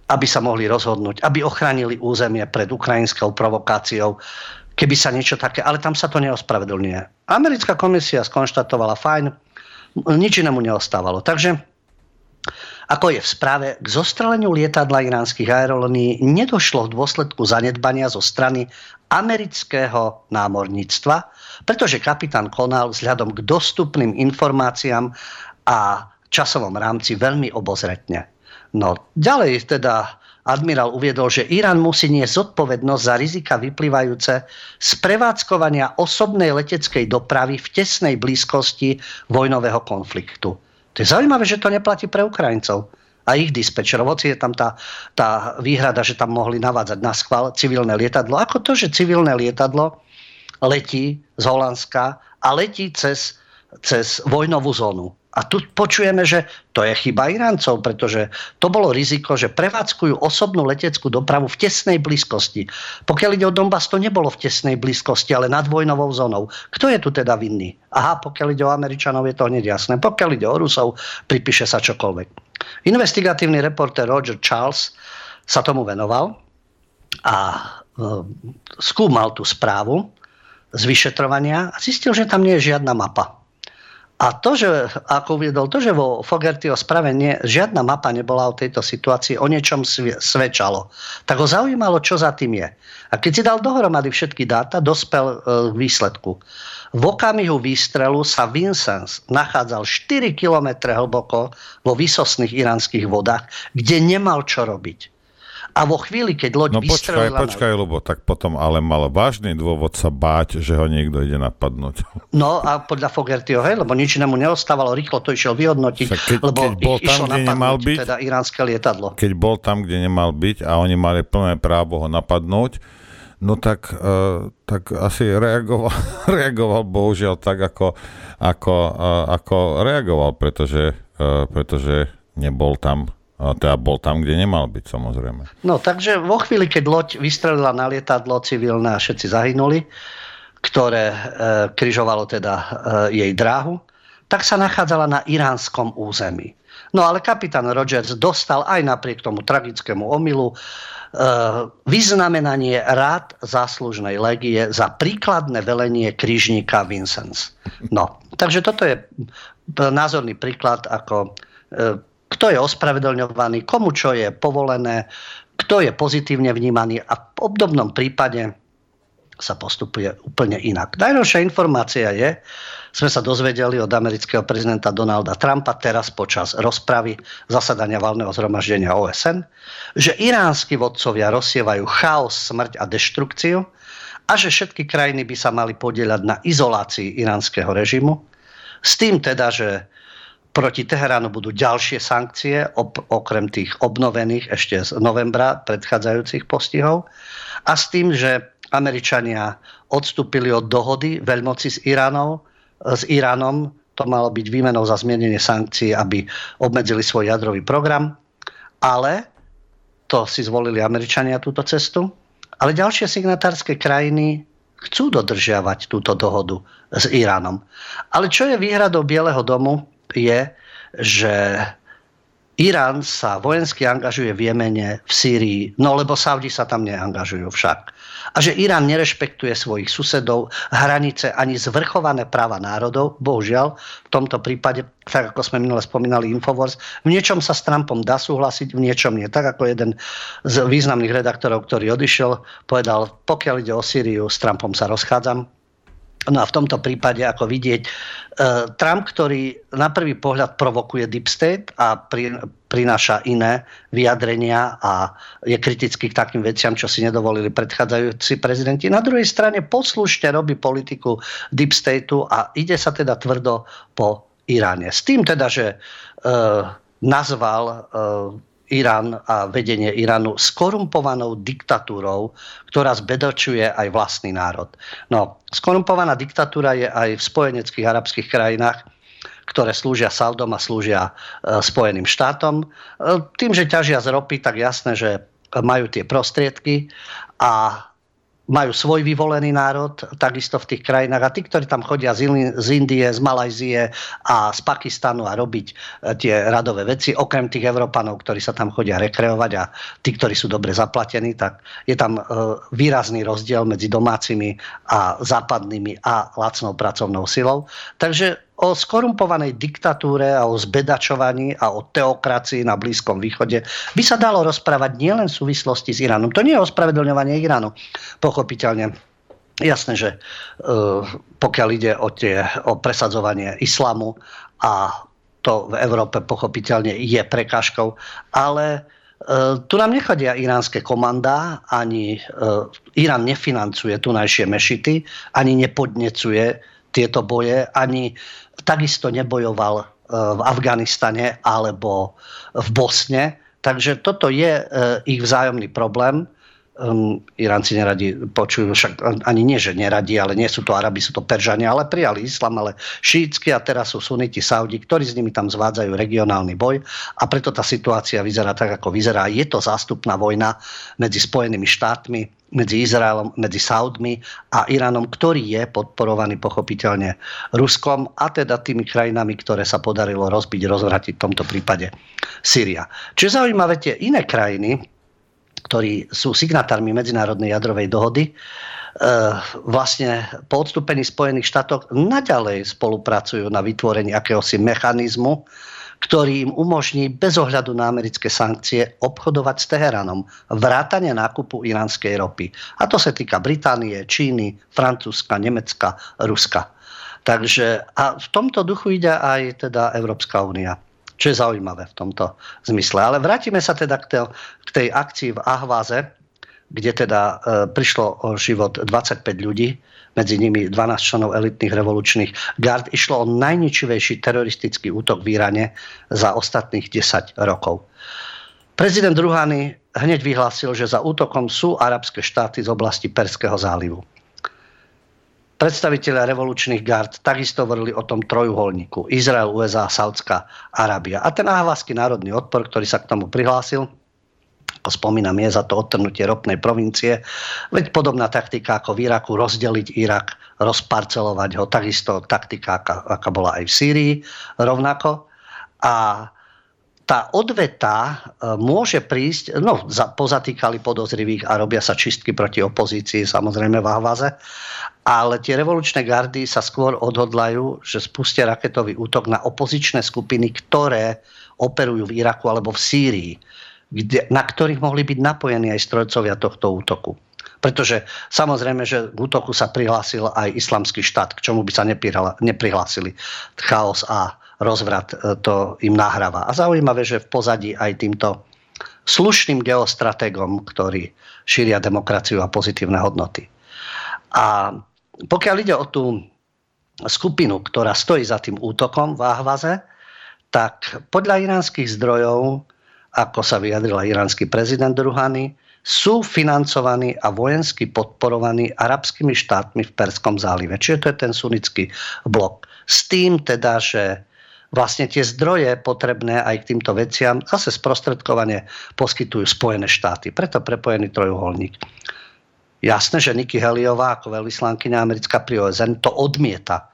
aby sa mohli rozhodnúť, aby ochránili územie pred ukrajinskou provokáciou, keby sa niečo také, ale tam sa to neospravedlňuje. Americká komisia skonštatovala, fajn, nič inému neostávalo. Takže, ako je v správe, k zostreleniu lietadla iránskych aerolínií nedošlo v dôsledku zanedbania zo strany amerického námorníctva, pretože kapitán konal vzhľadom k dostupným informáciám a časovom rámci veľmi obozretne. No, ďalej teda admirál uviedol, že Irán musí niesť zodpovednosť za rizika vyplývajúce z prevádzkovania osobnej leteckej dopravy v tesnej blízkosti vojnového konfliktu. To je zaujímavé, že to neplatí pre Ukrajincov a ich dispečerov. Hoci je tam tá, tá výhrada, že tam mohli navádzať na schvál civilné lietadlo. Ako to, že civilné lietadlo letí z Holandska a letí cez, cez vojnovú zónu. A tu počujeme, že to je chyba Iráncov, pretože to bolo riziko, že prevádzkujú osobnú leteckú dopravu v tesnej blízkosti. Pokiaľ ide o Donbas, to nebolo v tesnej blízkosti, ale nad vojnovou zónou. Kto je tu teda vinný? Aha, pokiaľ ide o Američanov, je to hneď jasné. Pokiaľ ide o Rusov, pripíše sa čokoľvek. Investigatívny reportér Roger Charles sa tomu venoval a e, skúmal tú správu z vyšetrovania a zistil, že tam nie je žiadna mapa. A to, že, ako uviedol, to, že vo Fogartyho správe nie, žiadna mapa nebola o tejto situácii, o niečom svedčalo. Tak ho zaujímalo, čo za tým je. A keď si dal dohromady všetky dáta, dospel k výsledku. V okamihu výstrelu sa Vincennes nachádzal štyri kilometre hlboko vo výsostných iránskych vodách, kde nemal čo robiť. A vo chvíli, keď loď no, vystrelila... No počkaj, počkaj, lebo tak potom ale mal vážny dôvod sa báť, že ho niekto ide napadnúť. No a podľa Fogartyho, hej, lebo nič inému neostávalo, rýchlo to išiel vyhodnotiť, keď, lebo keď bol ich tam, išlo kde nemal byť, teda iránske lietadlo. Keď bol tam, kde nemal byť a oni mali plné právo ho napadnúť, no tak, uh, tak asi reagoval, reagoval bohužiaľ tak, ako, ako, uh, ako reagoval, pretože, uh, pretože nebol tam. A teda bol tam, kde nemal byť, samozrejme. No, takže vo chvíli, keď loď vystrelila na lietadlo civilné a všetci zahynuli, ktoré e, križovalo teda e, jej dráhu, tak sa nachádzala na iránskom území. No ale kapitán Rogers dostal aj napriek tomu tragickému omylu e, vyznamenanie rád záslužnej legie za príkladné velenie krížnika Vincennes. No, takže toto je názorný príklad, ako e, kto je ospravedlňovaný, komu čo je povolené, kto je pozitívne vnímaný a v obdobnom prípade sa postupuje úplne inak. Najnovšia informácia je, sme sa dozvedeli od amerického prezidenta Donalda Trumpa teraz počas rozpravy zasadania valného zhromaždenia ó es en, že iránsky vodcovia rozsievajú chaos, smrť a deštrukciu a že všetky krajiny by sa mali podieľať na izolácii iránskeho režimu. S tým teda, že proti Teheránu budú ďalšie sankcie, op- okrem tých obnovených ešte z novembra predchádzajúcich postihov. A s tým, že Američania odstúpili od dohody veľmoci s Iránom, s Iránom, to malo byť výmenou za zmiernenie sankcií, aby obmedzili svoj jadrový program. Ale to si zvolili Američania túto cestu. Ale ďalšie signatárske krajiny chcú dodržiavať túto dohodu s Iránom. Ale čo je výhradou Bieleho domu, je, že Irán sa vojensky angažuje v Jemene, v Sýrii, no lebo Saudi sa tam neangažujú však. A že Irán nerešpektuje svojich susedov, hranice ani zvrchované práva národov, bohužiaľ, v tomto prípade, tak ako sme minule spomínali Infowars, v niečom sa s Trumpom dá súhlasiť, v niečom nie. Tak ako jeden z významných redaktorov, ktorý odišiel, povedal, pokiaľ ide o Sýriu, s Trumpom sa rozchádzam. No a v tomto prípade, ako vidieť, Trump, ktorý na prvý pohľad provokuje Deep State a pri, prináša iné vyjadrenia a je kritický k takým veciam, čo si nedovolili predchádzajúci prezidenti. Na druhej strane poslušne robí politiku Deep Stateu a ide sa teda tvrdo po Iráne. S tým teda, že e, nazval e, Irán a vedenie Iránu skorumpovanou diktatúrou, ktorá zbedočuje aj vlastný národ. No, skorumpovaná diktatúra je aj v spojeneckých arabských krajinách, ktoré slúžia Saudom a slúžia e, Spojeným štátom. E, tým, že ťažia z ropy, tak jasné, že majú tie prostriedky a majú svoj vyvolený národ, takisto v tých krajinách. A tí, ktorí tam chodia z Indie, z Malajzie a z Pakistanu a robiť tie radové veci, okrem tých Európanov, ktorí sa tam chodia rekreovať a tí, ktorí sú dobre zaplatení, tak je tam výrazný rozdiel medzi domácimi a západnými a lacnou pracovnou silou. Takže o skorumpovanej diktatúre a o zbedačovaní a o teokracii na Blízkom východe by sa dalo rozprávať nielen v súvislosti s Iránom. To nie je ospravedlňovanie Iránu. Pochopiteľne. Jasné, že uh, pokiaľ ide o, tie, o presadzovanie islamu a to v Európe pochopiteľne je prekážkou, ale uh, tu nám nechodia iránske komandá, ani uh, Irán nefinancuje tunajšie mešity, ani nepodnecuje tieto boje, ani takisto nebojoval v Afganistane alebo v Bosne. Takže toto je ich vzájomný problém. Um, Iránci neradi počujú, však ani nie, že neradi, ale nie sú to Arabi, sú to Peržania, ale prijali islam, ale šítsky a teraz sú suniti Saudi, ktorí s nimi tam zvádzajú regionálny boj a preto tá situácia vyzerá tak, ako vyzerá. Je to zástupná vojna medzi Spojenými štátmi, medzi Izraelom, medzi Saudmi a Iránom, ktorý je podporovaný pochopiteľne Ruskom a teda tými krajinami, ktoré sa podarilo rozbiť, rozvratiť v tomto prípade Sýria. Čo je zaujímavé, tie iné krajiny, ktorí sú signatármi medzinárodnej jadrovej dohody, vlastne po odstúpení Spojených štátov naďalej spolupracujú na vytvorení akéhosi mechanizmu, ktorý im umožní bez ohľadu na americké sankcie obchodovať s Teheránom, vrátane nákupu iránskej ropy. A to sa týka Británie, Číny, Francúzska, Nemecka, Ruska. Takže a v tomto duchu ide aj teda Európska únia. Čo je zaujímavé v tomto zmysle. Ale vrátime sa teda k tej, k tej akcii v Ahváze, kde teda e, prišlo o život dvadsaťpäť ľudí, medzi nimi dvanásť členov elitných revolučných gard. Išlo o najničivejší teroristický útok v Iráne za ostatných desať rokov. Prezident Rouhani hneď vyhlásil, že za útokom sú arabské štáty z oblasti Perského zálivu. Predstavitelia revolučných gard takisto hovorili o tom trojuholníku. Izrael, ú es á, Saudská Arábia. A ten ahvazský národný odpor, ktorý sa k tomu prihlásil, ako spomínam, je za to odtrhnutie ropnej provincie. Veď podobná taktika ako v Iraku, rozdeliť Irak, rozparcelovať ho. Takisto taktika, aká, aká bola aj v Sýrii rovnako. A tá odveta môže prísť, no pozatýkali podozrivých a robia sa čistky proti opozícii, samozrejme v Ahváze, ale tie revolučné gardy sa skôr odhodlajú, že spustia raketový útok na opozičné skupiny, ktoré operujú v Iraku alebo v Sýrii, kde, na ktorých mohli byť napojení aj strojcovia tohto útoku. Pretože samozrejme, že k útoku sa prihlásil aj Islamský štát, k čomu by sa neprihlásili. Chaos a rozvrat to im nahráva. A zaujímavé, že v pozadí aj týmto slušným geostratégom, ktorí šíria demokraciu a pozitívne hodnoty. A pokiaľ ide o tú skupinu, ktorá stojí za tým útokom v Ahvaze, tak podľa iránskych zdrojov, ako sa vyjadrila iránsky prezident Rouhani, sú financovaní a vojensky podporovaní arabskými štátmi v Perskom zálive. Čiže to je ten sunnický blok. S tým teda, že vlastne tie zdroje potrebné aj k týmto veciam zase sprostredkovane poskytujú Spojené štáty. Preto prepojený trojuholník. Jasné, že Nikki Haleyová ako veľvyslankyňa americká pri ó es en to odmieta.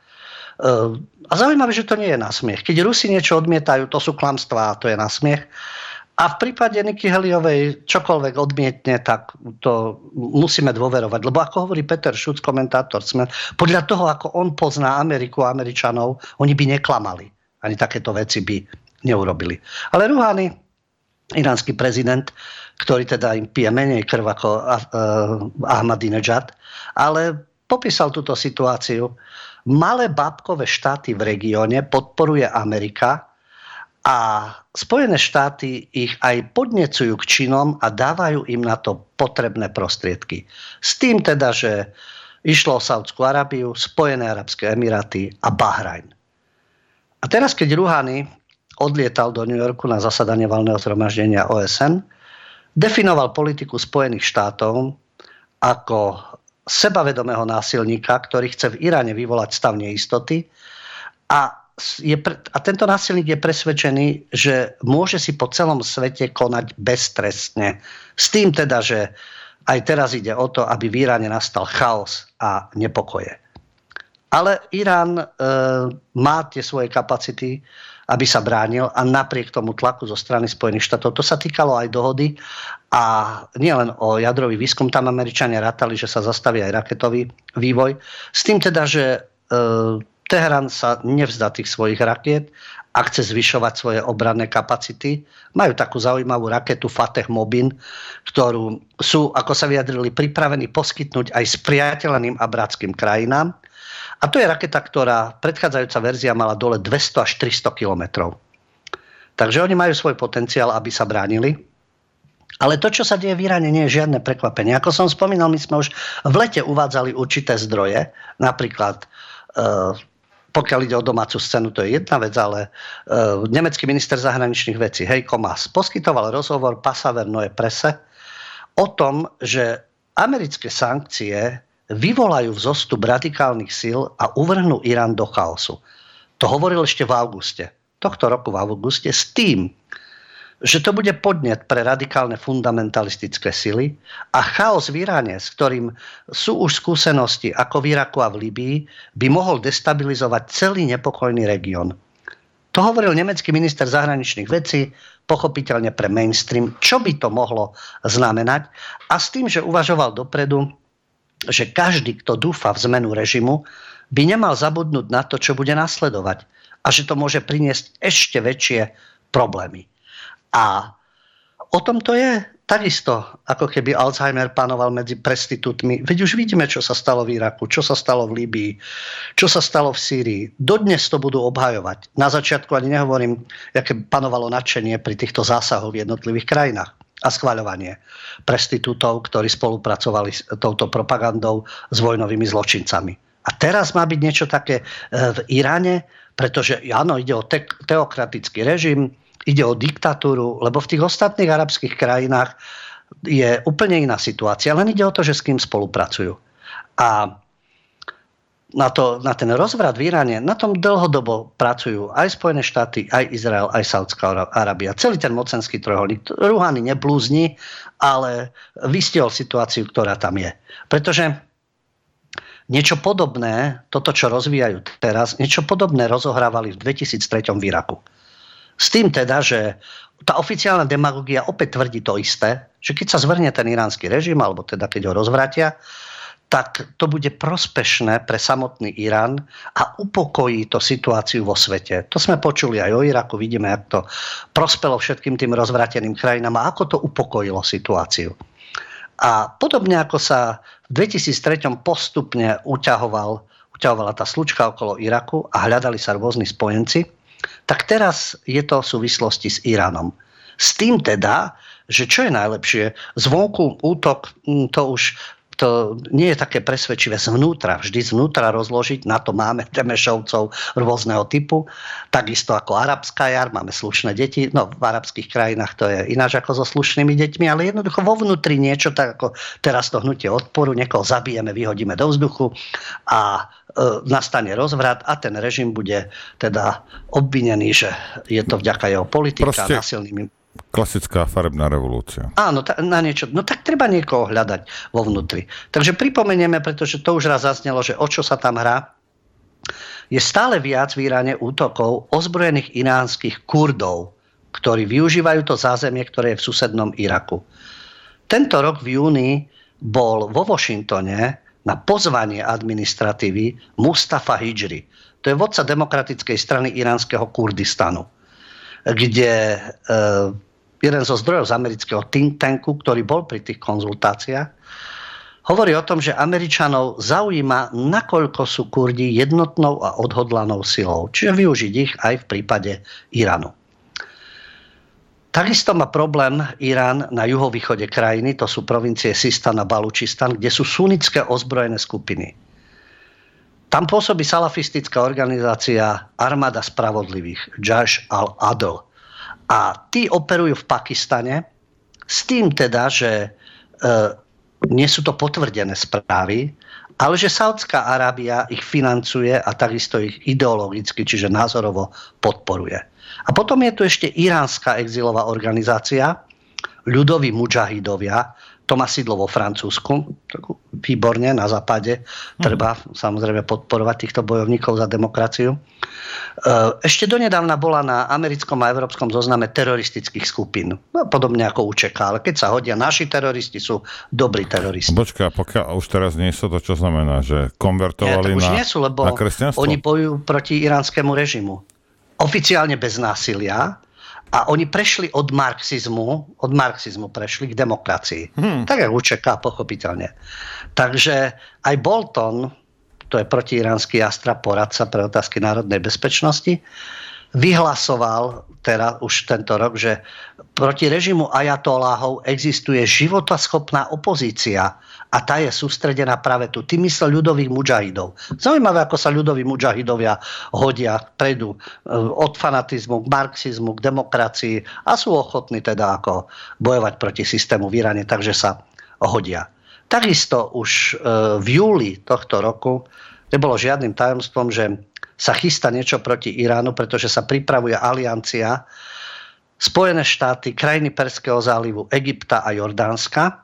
A zaujímavé, že to nie je na smiech. Keď Rusi niečo odmietajú, to sú klamstvá a to je na smiech. A v prípade Nikki Haleyovej čokoľvek odmietne, tak to musíme dôverovať. Lebo ako hovorí Peter Šuc, komentátor SME, podľa toho, ako on pozná Ameriku a Američanov, oni by neklamali. Ani takéto veci by neurobili. Ale Rouhani, iránsky prezident, ktorý teda im pije menej krv ako Ahmadinejad, ale popísal túto situáciu. Malé bábkové štáty v regióne podporuje Amerika a Spojené štáty ich aj podnecujú k činom a dávajú im na to potrebné prostriedky. S tým teda, že išlo o Saudskú Arábiu, Spojené arabské emiráty a Bahrajn. A teraz, keď Rouhani odlietal do New Yorku na zasadanie valného zhromaždenia ó es en, definoval politiku Spojených štátov ako sebavedomého násilníka, ktorý chce v Iráne vyvolať stav neistoty a, je pre, a tento násilník je presvedčený, že môže si po celom svete konať beztrestne. S tým teda, že Aj teraz ide o to, aby v Iráne nastal chaos a nepokoje. Ale Irán e, má tie svoje kapacity, aby sa bránil a napriek tomu tlaku zo strany Spojených štátov, to sa týkalo aj dohody a nielen o jadrový výskum, tam Američania rátali, že sa zastaví aj raketový vývoj. S tým teda, že e, Teherán sa nevzdá tých svojich rakiet a chce zvyšovať svoje obranné kapacity. Majú takú zaujímavú raketu Fateh Mobin, ktorú sú, ako sa vyjadrili, pripravení poskytnúť aj spriateľeným a bratským krajinám. A to je raketa, ktorá predchádzajúca verzia mala dole dvesto až tristo kilometrov. Takže oni majú svoj potenciál, aby sa bránili. Ale to, čo sa deje v Iráne, nie je žiadne prekvapenie. Ako som spomínal, my sme už v lete uvádzali určité zdroje. Napríklad, e, pokiaľ ide o domácu scénu, to je jedna vec, ale e, nemecký minister zahraničných vecí Heiko Maas poskytoval rozhovor Passaver Neue Presse o tom, že americké sankcie vyvolajú vzostup radikálnych síl a uvrhnú Irán do chaosu. To hovoril ešte v auguste. Tohto roku v auguste s tým, že to bude podnet pre radikálne fundamentalistické sily a chaos v Iráne, s ktorým sú už skúsenosti ako v Iraku a v Líbii, by mohol destabilizovať celý nepokojný región. To hovoril nemecký minister zahraničných vecí, pochopiteľne pre mainstream, čo by to mohlo znamenať a s tým, že uvažoval dopredu, že každý, kto dúfa v zmenu režimu, by nemal zabudnúť na to, čo bude nasledovať a že to môže priniesť ešte väčšie problémy. A o tom to je takisto, ako keby Alzheimer panoval medzi prestitútmi. Veď už vidíme, čo sa stalo v Iraku, čo sa stalo v Líbii, čo sa stalo v Sýrii. Dodnes to budú obhajovať. Na začiatku ani nehovorím, aké panovalo nadšenie pri týchto zásahoch v jednotlivých krajinách a schvaľovanie prestitútov, ktorí spolupracovali s touto propagandou s vojnovými zločincami. A teraz má byť niečo také v Iráne, pretože áno, ide o te- teokratický režim, ide o diktatúru, lebo v tých ostatných arabských krajinách je úplne iná situácia, len ide o to, že s kým spolupracujú. A na, to, na ten rozvrat v Iráne, na tom dlhodobo pracujú aj Spojené štáty, aj Izrael, aj Saudská Arábia. Celý ten mocenský trojuholník. Rouhani neblúzni, ale vystiel situáciu, ktorá tam je. Pretože niečo podobné, toto, čo rozvíjajú teraz, niečo podobné rozohrávali v dvetisíctri v Iraku. S tým teda, že tá oficiálna demagogia opäť tvrdí to isté, že keď sa zvrhne ten iránsky režim, alebo teda keď ho rozvratia, tak to bude prospešné pre samotný Irán a upokojí to situáciu vo svete. To sme počuli aj o Iraku, vidíme, ako to prospelo všetkým tým rozvrateným krajinám a ako to upokojilo situáciu. A podobne ako sa v dvetisíctri postupne uťahoval, uťahovala tá slučka okolo Iraku a hľadali sa rôzni spojenci, tak teraz je to v súvislosti s Iránom. S tým teda, že čo je najlepšie, zvonku útok, to už to nie je také presvedčivé zvnútra. Vždy zvnútra rozložiť, na to máme temešovcov rôzneho typu. Takisto ako arabská jar, máme slušné deti. No v arabských krajinách to je ináč ako so slušnými deťmi, ale jednoducho vo vnútri niečo, tak ako teraz to hnutie odporu, niekoho zabijeme, vyhodíme do vzduchu a e, nastane rozvrat a ten režim bude teda obvinený, že je to vďaka jeho politika Proste... násilnými. Klasická farebná revolúcia. Áno, ta, na niečo. No tak treba niekoho hľadať vo vnútri. Takže pripomenieme, pretože to už raz zaznelo, že o čo sa tam hrá. Je stále viac v Iráne útokov ozbrojených iránskych Kurdov, ktorí využívajú to zázemie, ktoré je v susednom Iraku. Tento rok v júni bol vo Washingtone na pozvanie administratívy Mustafa Hidžri. To je vodca demokratickej strany iránskeho Kurdistanu, kde e, jeden zo zdrojov z amerického think tanku, ktorý bol pri tých konzultáciách, hovorí o tom, že Američanov zaujíma, nakoľko sú Kurdi jednotnou a odhodlanou silou. Čiže využiť ich aj v prípade Iránu. Takisto má problém Irán na juhovýchode krajiny, to sú provincie Sistan a Balučistan, kde sú sunnické ozbrojené skupiny. Tam pôsobí salafistická organizácia Armáda spravodlivých, Jaish al-Adl. A tí operujú v Pakistane s tým teda, že e, nie sú to potvrdené správy, ale že Saudská Arábia ich financuje a takisto ich ideologicky, čiže názorovo podporuje. A potom je tu ešte iránska exilová organizácia, ľudoví mudžahidovia, to má sídlo vo Francúzsku, výborne, na západe. Treba samozrejme podporovať týchto bojovníkov za demokraciu. Ešte donedávna bola na americkom a európskom zozname teroristických skupín. No, podobne ako ú č ká, ale keď sa hodia naši teroristi, sú dobrí teroristi. Počkaj, pokiaľ už teraz nie sú, to čo znamená? Že konvertovali nie, na, nie sú, lebo na kresťanstvo? Oni bojujú proti iránskemu režimu. Oficiálne bez násilia. A oni prešli od marxizmu, od marxizmu prešli k demokracii. Hmm. Tak ako ú č ká, pochopiteľne. Takže aj Bolton, to je protiiránsky jastrab, poradca pre otázky národnej bezpečnosti, vyhlasoval teraz už tento rok, že proti režimu ajatoláhov existuje životaschopná opozícia a tá je sústredená práve tu. Ty myslel ľudových mudžahidov. Zaujímavé, ako sa ľudoví mudžahidovia hodia, prejdú od fanatizmu k marxizmu, k demokracii a sú ochotní teda ako bojovať proti systému v Iráne, takže sa hodia. Takisto už v júli tohto roku nebolo žiadnym tajomstvom, že sa chystá niečo proti Iránu, pretože sa pripravuje aliancia Spojené štáty, krajiny Perského zálivu, Egypta a Jordánska,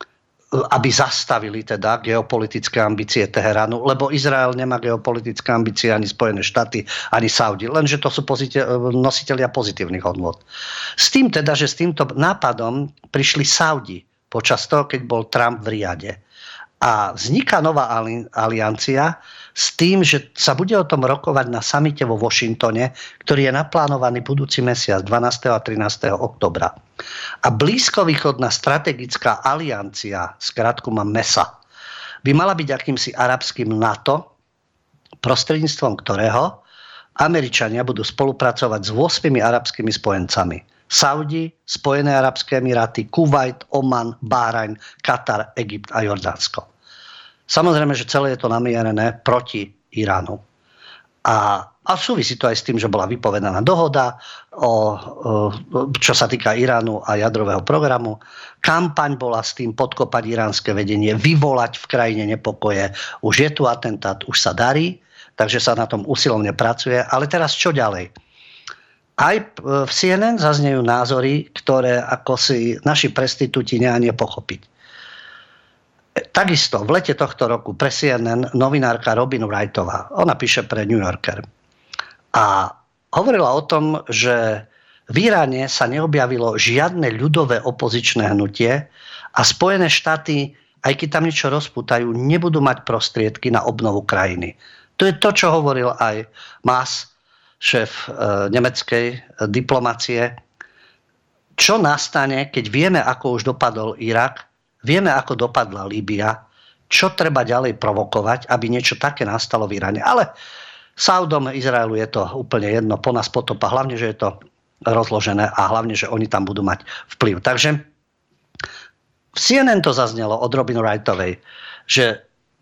aby zastavili teda geopolitické ambície Teheránu, lebo Izrael nemá geopolitické ambície ani Spojené štáty, ani Saudi, lenže to sú pozite- nositelia pozitívnych hodnôt. S tým teda, že s týmto nápadom prišli Saudi počas toho, keď bol Trump v Riade. A vzniká nová ali- aliancia s tým, že sa bude o tom rokovať na samite vo Washingtone, ktorý je naplánovaný budúci mesiac dvanásteho a trinásteho októbra. A blízkovýchodná strategická aliancia, skrátku má MESA, by mala byť akýmsi arabským NATO, prostredníctvom ktorého Američania budú spolupracovať s ôsmimi arabskými spojencami. Saudi, Spojené arabské emiráty, Kuvajt, Oman, Bahrajn, Katar, Egypt a Jordánsko. Samozrejme, že celé je to namierené proti Iránu. A, a súvisí to aj s tým, že bola vypovedaná dohoda, o, o, čo sa týka Iránu a jadrového programu. Kampaň bola s tým podkopať iránske vedenie, vyvolať v krajine nepokoje. Už je tu atentát, už sa darí, takže sa na tom usilovne pracuje. Ale teraz čo ďalej? Aj v C N N zaznejú názory, ktoré ako si naši prestitúti neanie pochopiť. Takisto v lete tohto roku pre C N N novinárka Robin Wrightová, ona píše pre New Yorker, a hovorila o tom, že v Iráne sa neobjavilo žiadne ľudové opozičné hnutie a Spojené štáty, aj keď tam niečo rozputajú, nebudú mať prostriedky na obnovu krajiny. To je to, čo hovoril aj Maas, šéf e, nemeckej diplomacie. Čo nastane, keď vieme, ako už dopadol Irak, vieme, ako dopadla Líbia, čo treba ďalej provokovať, aby niečo také nastalo v Iráne. Ale Saudom, Izraelu je to úplne jedno, po nás potopa, hlavne, že je to rozložené a hlavne, že oni tam budú mať vplyv. Takže v C N N to zaznelo od Robin Wrightovej, že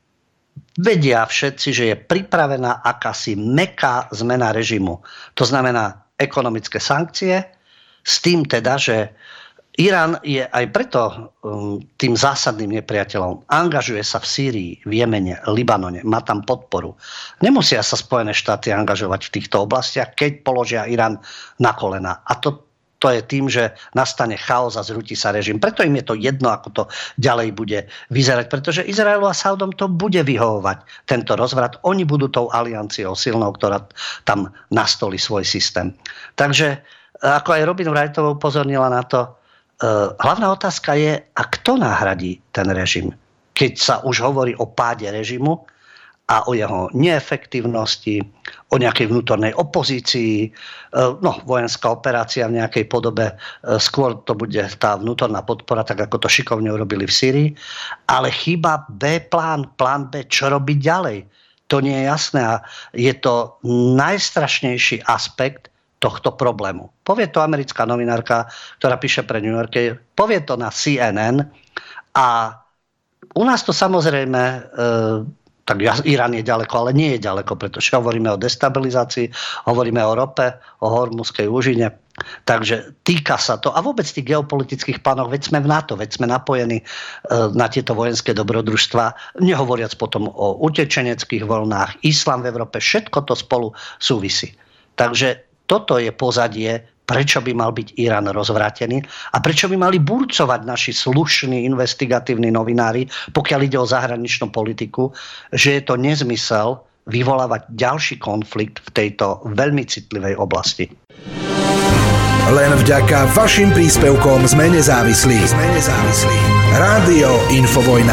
vedia všetci, že je pripravená akási mäkká zmena režimu. To znamená ekonomické sankcie, s tým teda, že Irán je aj preto tým zásadným nepriateľom. Angažuje sa v Sýrii, v Jemene, Libanone, má tam podporu. Nemusia sa Spojené štáty angažovať v týchto oblastiach, keď položia Irán na kolena. A to, to je tým, že nastane chaos a zrúti sa režim. Preto im je to jedno, ako to ďalej bude vyzerať. Pretože Izraelu a Saudom to bude vyhovovať, tento rozvrat. Oni budú tou alianciou silnou, ktorá tam nastolí svoj systém. Takže, ako aj Robin Wrightová upozornila na to, hlavná otázka je, a kto nahradí ten režim? Keď sa už hovorí o páde režimu a o jeho neefektívnosti, o nejakej vnútornej opozícii, no, vojenská operácia v nejakej podobe, skôr to bude tá vnútorná podpora, tak ako to šikovne urobili v Sýrii, ale chýba B plán, plán B, čo robiť ďalej. To nie je jasné a je to najstrašnejší aspekt tohto problému. Povie to americká novinárka, ktorá píše pre New Yorker, povie to na C N N a u nás to samozrejme, e, tak Irán je ďaleko, ale nie je ďaleko, pretože hovoríme o destabilizácii, hovoríme o rope, o Hormuzskej úžine, takže týka sa to a vôbec tých geopolitických plánov, veď sme v NATO, veď sme napojení e, na tieto vojenské dobrodružstva, nehovoriac potom o utečeneckých vlnách, islám v Európe, všetko to spolu súvisí. Takže toto je pozadie, prečo by mal byť Irán rozvrátený a prečo by mali burcovať naši slušní investigatívni novinári, pokiaľ ide o zahraničnú politiku, že je to nezmysel vyvolávať ďalší konflikt v tejto veľmi citlivej oblasti. Len vďaka vašim príspevkom sme nezávislí. Sme nezávislí. Rádio Infovojna.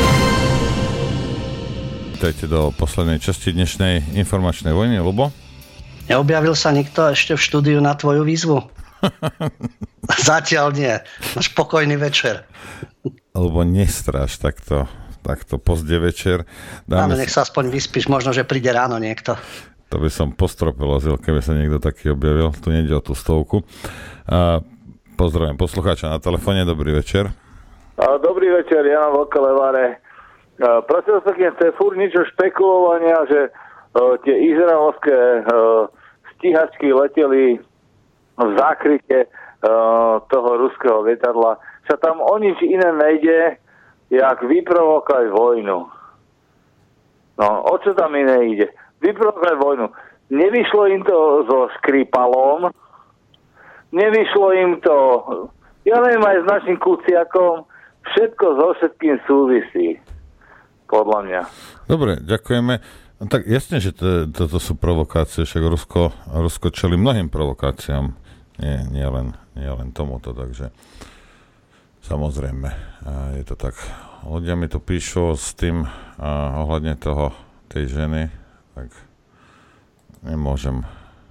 Vítajte do poslednej časti dnešnej informačnej vojny, Ľubo. Neobjavil sa nikto ešte v štúdiu na tvoju výzvu? Zatiaľ nie. Máš pokojný večer. Ľubo, nestráš takto, takto pozdie večer. Dáme nech sa aspoň vyspíš, možno, že príde ráno niekto. To by som postropil, keby sa niekto taký objavil. Tu nejde o tú stovku. A pozdravujem poslucháča na telefóne. Dobrý večer. Dobrý večer, Jana Vlka-Levare. Prosím sa, keď chce furt niečo špekulovania, že uh, tie izraelské uh, stíhačky leteli v zákryte uh, toho ruského lietadla, sa tam o nič iné nejde, jak vyprovokať vojnu. No, o čo tam iné ide? Vyprovokať vojnu. Nevyšlo im to so Škripalom, nevyšlo im to, ja neviem, aj s našim Kuciakom, všetko so všetkým súvisí, podľa mňa. Dobre, ďakujeme. No tak jasne, že to, toto sú provokácie, však Rusko, Rusko čelí mnohým provokáciám, nie, nie, len, nie len tomuto, takže samozrejme, je to tak. Ľudia mi to píšu s tým a, ohľadne toho, tej ženy, tak nemôžem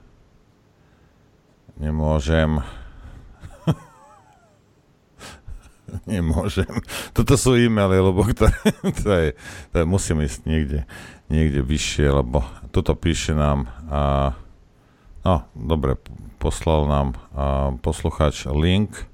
nemôžem nemôžem. Toto sú e-maily, lebo ktoré, to je, to je, musím ísť niekde, niekde vyššie, lebo toto píše nám a, no, dobre, poslal nám a, poslucháč link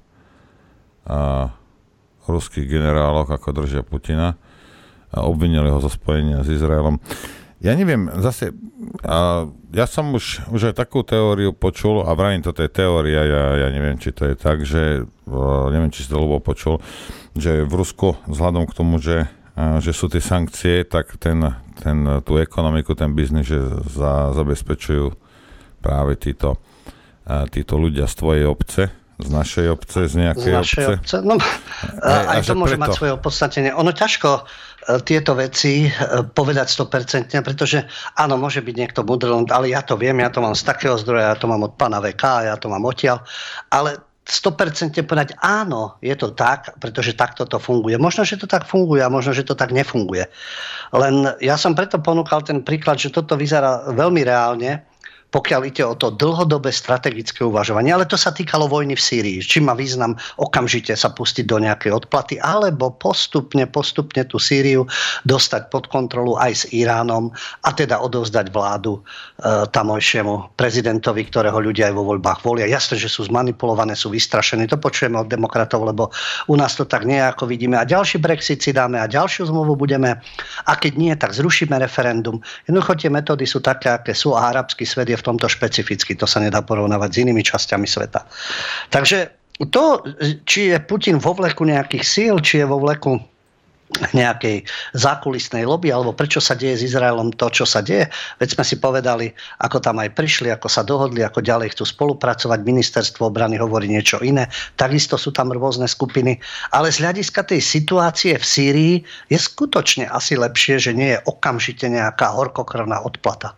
a, ruských generálov, ako držia Putina a obvinili ho zo spojenia s Izraelom. Ja neviem, zase, a ja som už, už aj takú teóriu počul, a vravím, toto je teória, ja, ja neviem, či to je tak, že, neviem, či si to Ľubo počul, že v Rusku, vzhľadom k tomu, že, že sú tie sankcie, tak ten, ten, tú ekonomiku, ten biznis, že za, zabezpečujú práve títo, títo ľudia z tvojej obce, z našej obce, z nejakej z našej obce. obce. No, aj, aj to môže preto mať svoje opodstatnenie. Ono ťažko tieto veci povedať sto percent, pretože áno, môže byť niekto mudrlund, ale ja to viem, ja to mám z takého zdroja, ja to mám od pána vé ká, ja to mám odtiaľ, ale sto percent povedať áno, je to tak, pretože takto to funguje. Možno, že to tak funguje a možno, že to tak nefunguje. Len ja som preto ponúkal ten príklad, že toto vyzerá veľmi reálne, pokiaľ ide o to dlhodobé strategické uvažovanie. Ale to sa týkalo vojny v Sýrii. Či má význam okamžite sa pustiť do nejakej odplaty, alebo postupne, postupne tú Sýriu dostať pod kontrolu aj s Iránom a teda odovzdať vládu e, tamojšiemu prezidentovi, ktorého ľudia aj vo voľbách volia. Jasné, že sú zmanipulované, sú vystrašení. To počujeme od demokratov, lebo u nás to tak nejako vidíme. A ďalší Brexit si dáme a ďalšiu zmluvu budeme. A keď nie, tak zrušíme referendum. Jednoducho tie metódy sú také, aké sú a arabský svet je v tomto špecificky. To sa nedá porovnávať s inými časťami sveta. Takže to, či je Putin vo vleku nejakých síl, či je vo vleku nejakej zákulisnej lobby, alebo prečo sa deje s Izraelom to, čo sa deje. Veď sme si povedali, ako tam aj prišli, ako sa dohodli, ako ďalej chcú spolupracovať. Ministerstvo obrany hovorí niečo iné. Takisto sú tam rôzne skupiny. Ale z hľadiska tej situácie v Sýrii je skutočne asi lepšie, že nie je okamžite nejaká horkokrvná odplata.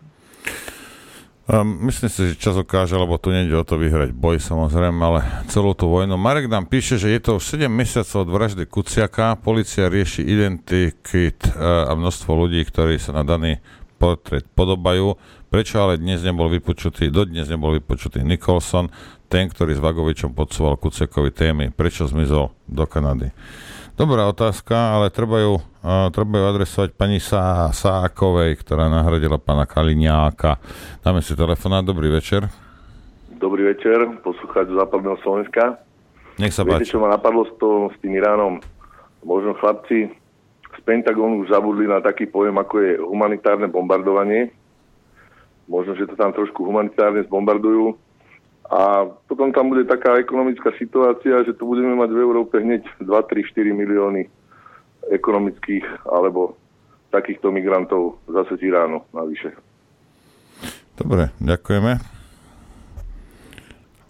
Um, myslím si, že čas ukáže, lebo tu nejde o to vyhrať boj, samozrejme, ale celú tú vojnu. Marek nám píše, že je to už sedem mesiacov od vraždy Kuciaka, polícia rieši identikit uh, a množstvo ľudí, ktorí sa na daný portrét podobajú. Prečo ale dnes nebol vypočutý, dodnes nebol vypočutý Nicholson, ten, ktorý s Vagovičom podsúval Kuciakovi témy? Prečo zmizol do Kanady? Dobrá otázka, ale treba ju, uh, treba ju adresovať pani Sá, Sákovej, ktorá nahradila pána Kaliňáka. Dáme si telefonát. Dobrý večer. Dobrý večer, poslucháč z západného Slovenska. Nech sa páči. Viete, čo ma napadlo s, to, s tým Iránom? Možno chlapci z Pentagonu už zabudli na taký pojem, ako je humanitárne bombardovanie. Možno, že to tam trošku humanitárne zbombardujú. A potom tam bude taká ekonomická situácia, že tu budeme mať v Európe hneď dva, tri, štyri milióny ekonomických alebo takýchto migrantov zase z Iránu navyše. Dobre, ďakujeme.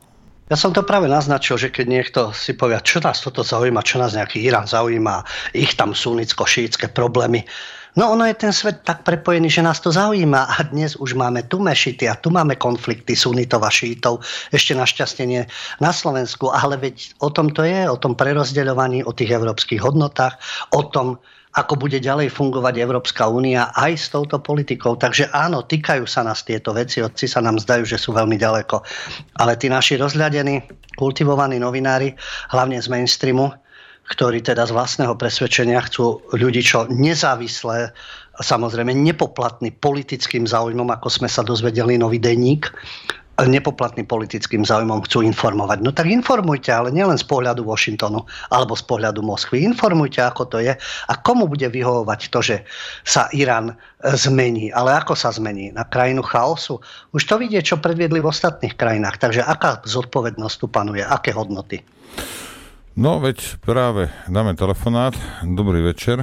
Ja som to práve naznačil, že keď niekto si povie, čo nás toto zaujíma, čo nás nejaký Irán zaujíma, ich tam sunnicko-šíitske problémy. No ono je ten svet tak prepojený, že nás to zaujíma a dnes už máme tu mešity a tu máme konflikty sunitov a šítov, ešte našťastie nie na Slovensku, ale veď o tom to je, o tom prerozdeľovaní, o tých európskych hodnotách, o tom, ako bude ďalej fungovať Európska únia aj s touto politikou. Takže áno, týkajú sa nás tieto veci, hoci sa nám zdajú, že sú veľmi ďaleko. Ale tí naši rozhľadení, kultivovaní novinári, hlavne z mainstreamu, ktorí teda z vlastného presvedčenia chcú ľudí, čo nezávislé, samozrejme nepoplatný politickým záujmom, ako sme sa dozvedeli nový denník, nepoplatný politickým záujmom chcú informovať. No tak informujte, ale nielen z pohľadu Washingtonu alebo z pohľadu Moskvy. Informujte, ako to je a komu bude vyhovovať to, že sa Irán zmení. Ale ako sa zmení? Na krajinu chaosu? Už to vidie, čo predviedli v ostatných krajinách. Takže aká zodpovednosť tu panuje? Aké hodnoty? No veď práve dáme telefonát. Dobrý večer.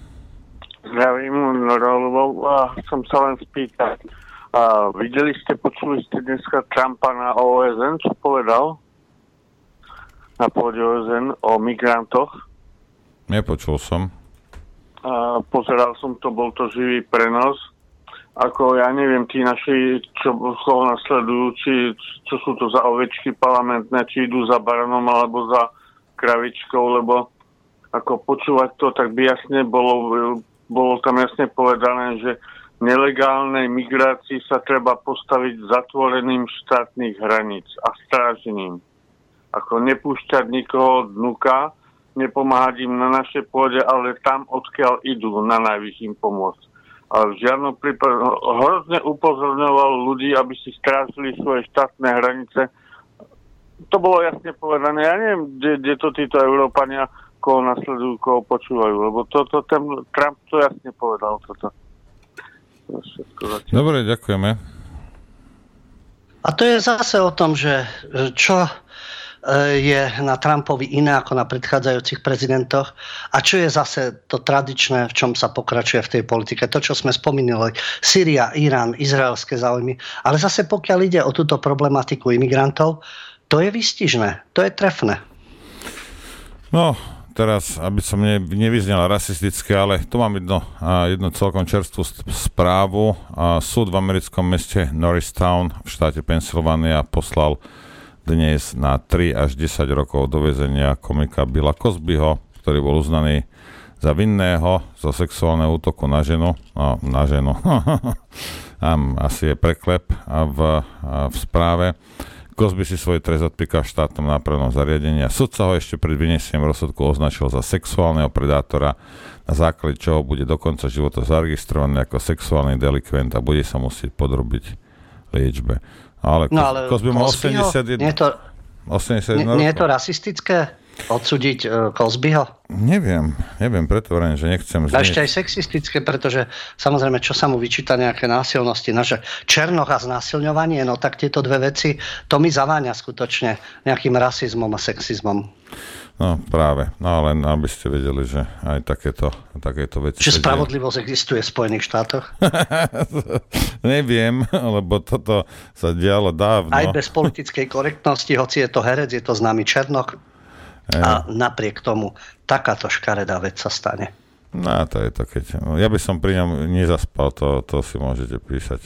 Zdravím, Norolov. Som sa len spýtať. A videli ste, počuli ste dneska Trumpa na ó es en, čo povedal? Na pôde ó es en o migrantoch? Nepočul som. A pozeral som to, bol to živý prenos. Ako, ja neviem, tí naši, čo ho nasledujú, či, čo sú to za ovečky parlamentné, či idú za baranom alebo za kravičkou, lebo ako počúvať to, tak by jasne bolo, bolo tam jasne povedané, že nelegálnej migrácii sa treba postaviť zatvoreným štátnych hraníc a strážením. Ako nepúšťať nikoho dnuka, nepomáhať im na našej pôde, ale tam, odkiaľ idú, na najvyššie im pomôcť. Ale v žiadnom prípade hrozne upozorňoval ľudí, aby si strážili svoje štátne hranice. To bolo jasne povedané. Ja neviem, kde, kde to títo Európania, koho nasledujú, koho počúvajú, lebo toto ten Trump to jasne povedal toto. Dobre, ďakujeme. A to je zase o tom, že čo je na Trumpovi iné ako na predchádzajúcich prezidentoch a čo je zase to tradičné, v čom sa pokračuje v tej politike. To, čo sme spomínali, Syria, Irán, izraelské záujmy. Ale zase pokiaľ ide o túto problematiku imigrantov, to je výstižné, to je trefné. No, teraz, aby som ne, nevyznel rasisticky, ale tu mám jedno, jednu celkom čerstvú správu. Súd v americkom meste Norristown v štáte Pensylvánia poslal dnes na tri až desať rokov do väzenia komika Billa Cosbyho, ktorý bol uznaný za vinného zo sexuálneho útoku na ženu. No, na ženu. Asi je preklep v, v správe. Cosby si svoj trest odpíka v štátnom nápravnom zariadení a sudca ho ešte pred vyniesením rozsudku označil za sexuálneho predátora, na základe čoho bude do konca života zaregistrovaný ako sexuálny delikvent a bude sa musieť podrobiť liečbe. Ale, no, ale Cosby mal osemdesiatjeden Nie je to, osemdesiatjeden nie, nie je to rasistické odsúdiť uh, Cosbyho? Neviem, neviem, preto vrajím, že nechcem znieť. A ešte aj sexistické, pretože samozrejme, čo sa mu vyčíta nejaké násilnosti, naše černoch a znásilňovanie, no tak tieto dve veci, to mi zaváňa skutočne nejakým rasizmom a sexizmom. No práve, no len aby ste vedeli, že aj takéto, takéto veci... Čiže spravodlivosť existuje v Spojených štátoch? Neviem, lebo toto sa dialo dávno. Aj bez politickej korektnosti, hoci je to herec, je to známy černoch. A napriek tomu takáto škaredá vec sa stane. No to je to, keď... Ja by som pri ňom nezaspal, to, to si môžete písať.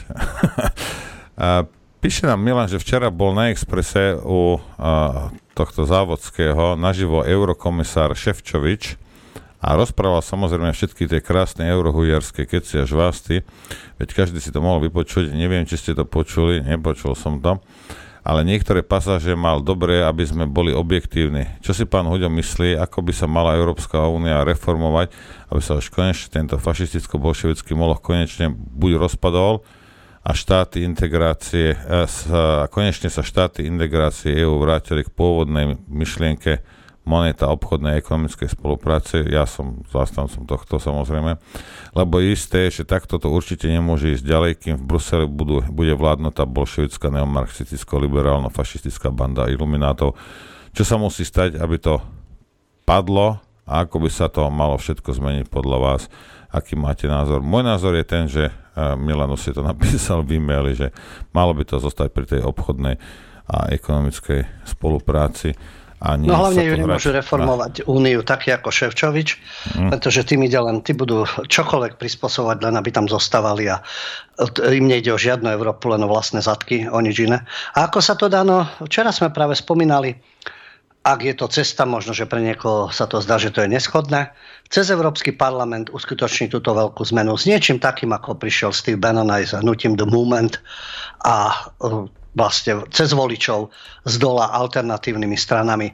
A píše nám Milan, že včera bol na Expresse u a, tohto závodského naživo eurokomisár Šefčovič a rozprával samozrejme všetky tie krásne eurohujerské keci a žvásty. Veď každý si to mohol vypočuť. Neviem, či ste to počuli, nepočul som to. Ale niektoré pasáže mal dobre, aby sme boli objektívni. Čo si pán Huďo myslí, ako by sa mala Európska únia reformovať, aby sa už konečne tento fašisticko-bolševický moloch konečne buď rozpadol a štáty integrácie, a konečne sa štáty integrácie é ú vrátili k pôvodnej myšlienke monéta obchodnej a ekonomickej spolupráce. Ja som zástancom tohto samozrejme, lebo je isté, že takto to určite nemôže ísť ďalej, kým v Bruseli budú, bude vládnutá bolševická neomarxisticko-liberálno-fašistická banda iluminátov. Čo sa musí stať, aby to padlo a ako by sa to malo všetko zmeniť podľa vás? Aký máte názor? Môj názor je ten, že Milano si to napísal v e-maili, že malo by to zostať pri tej obchodnej a ekonomickej spolupráci. A no hlavne ju nemôžu reformovať na... Úniu taký ako Šefčovič, mm. pretože tým ide len, tí budú čokoľvek prispôsobovať, len aby tam zostávali a im nejde o žiadnu Európu, len o vlastné zadky, o nič iné. A ako sa to dá, no včera sme práve spomínali, ak je to cesta, možno, že pre niekoho sa to zdá, že to je neschodné, cez Európsky parlament uskutoční túto veľkú zmenu s niečím takým, ako prišiel Steve Bannon aj s hnutím The Movement a vlastne cez voličov z dola alternatívnymi stranami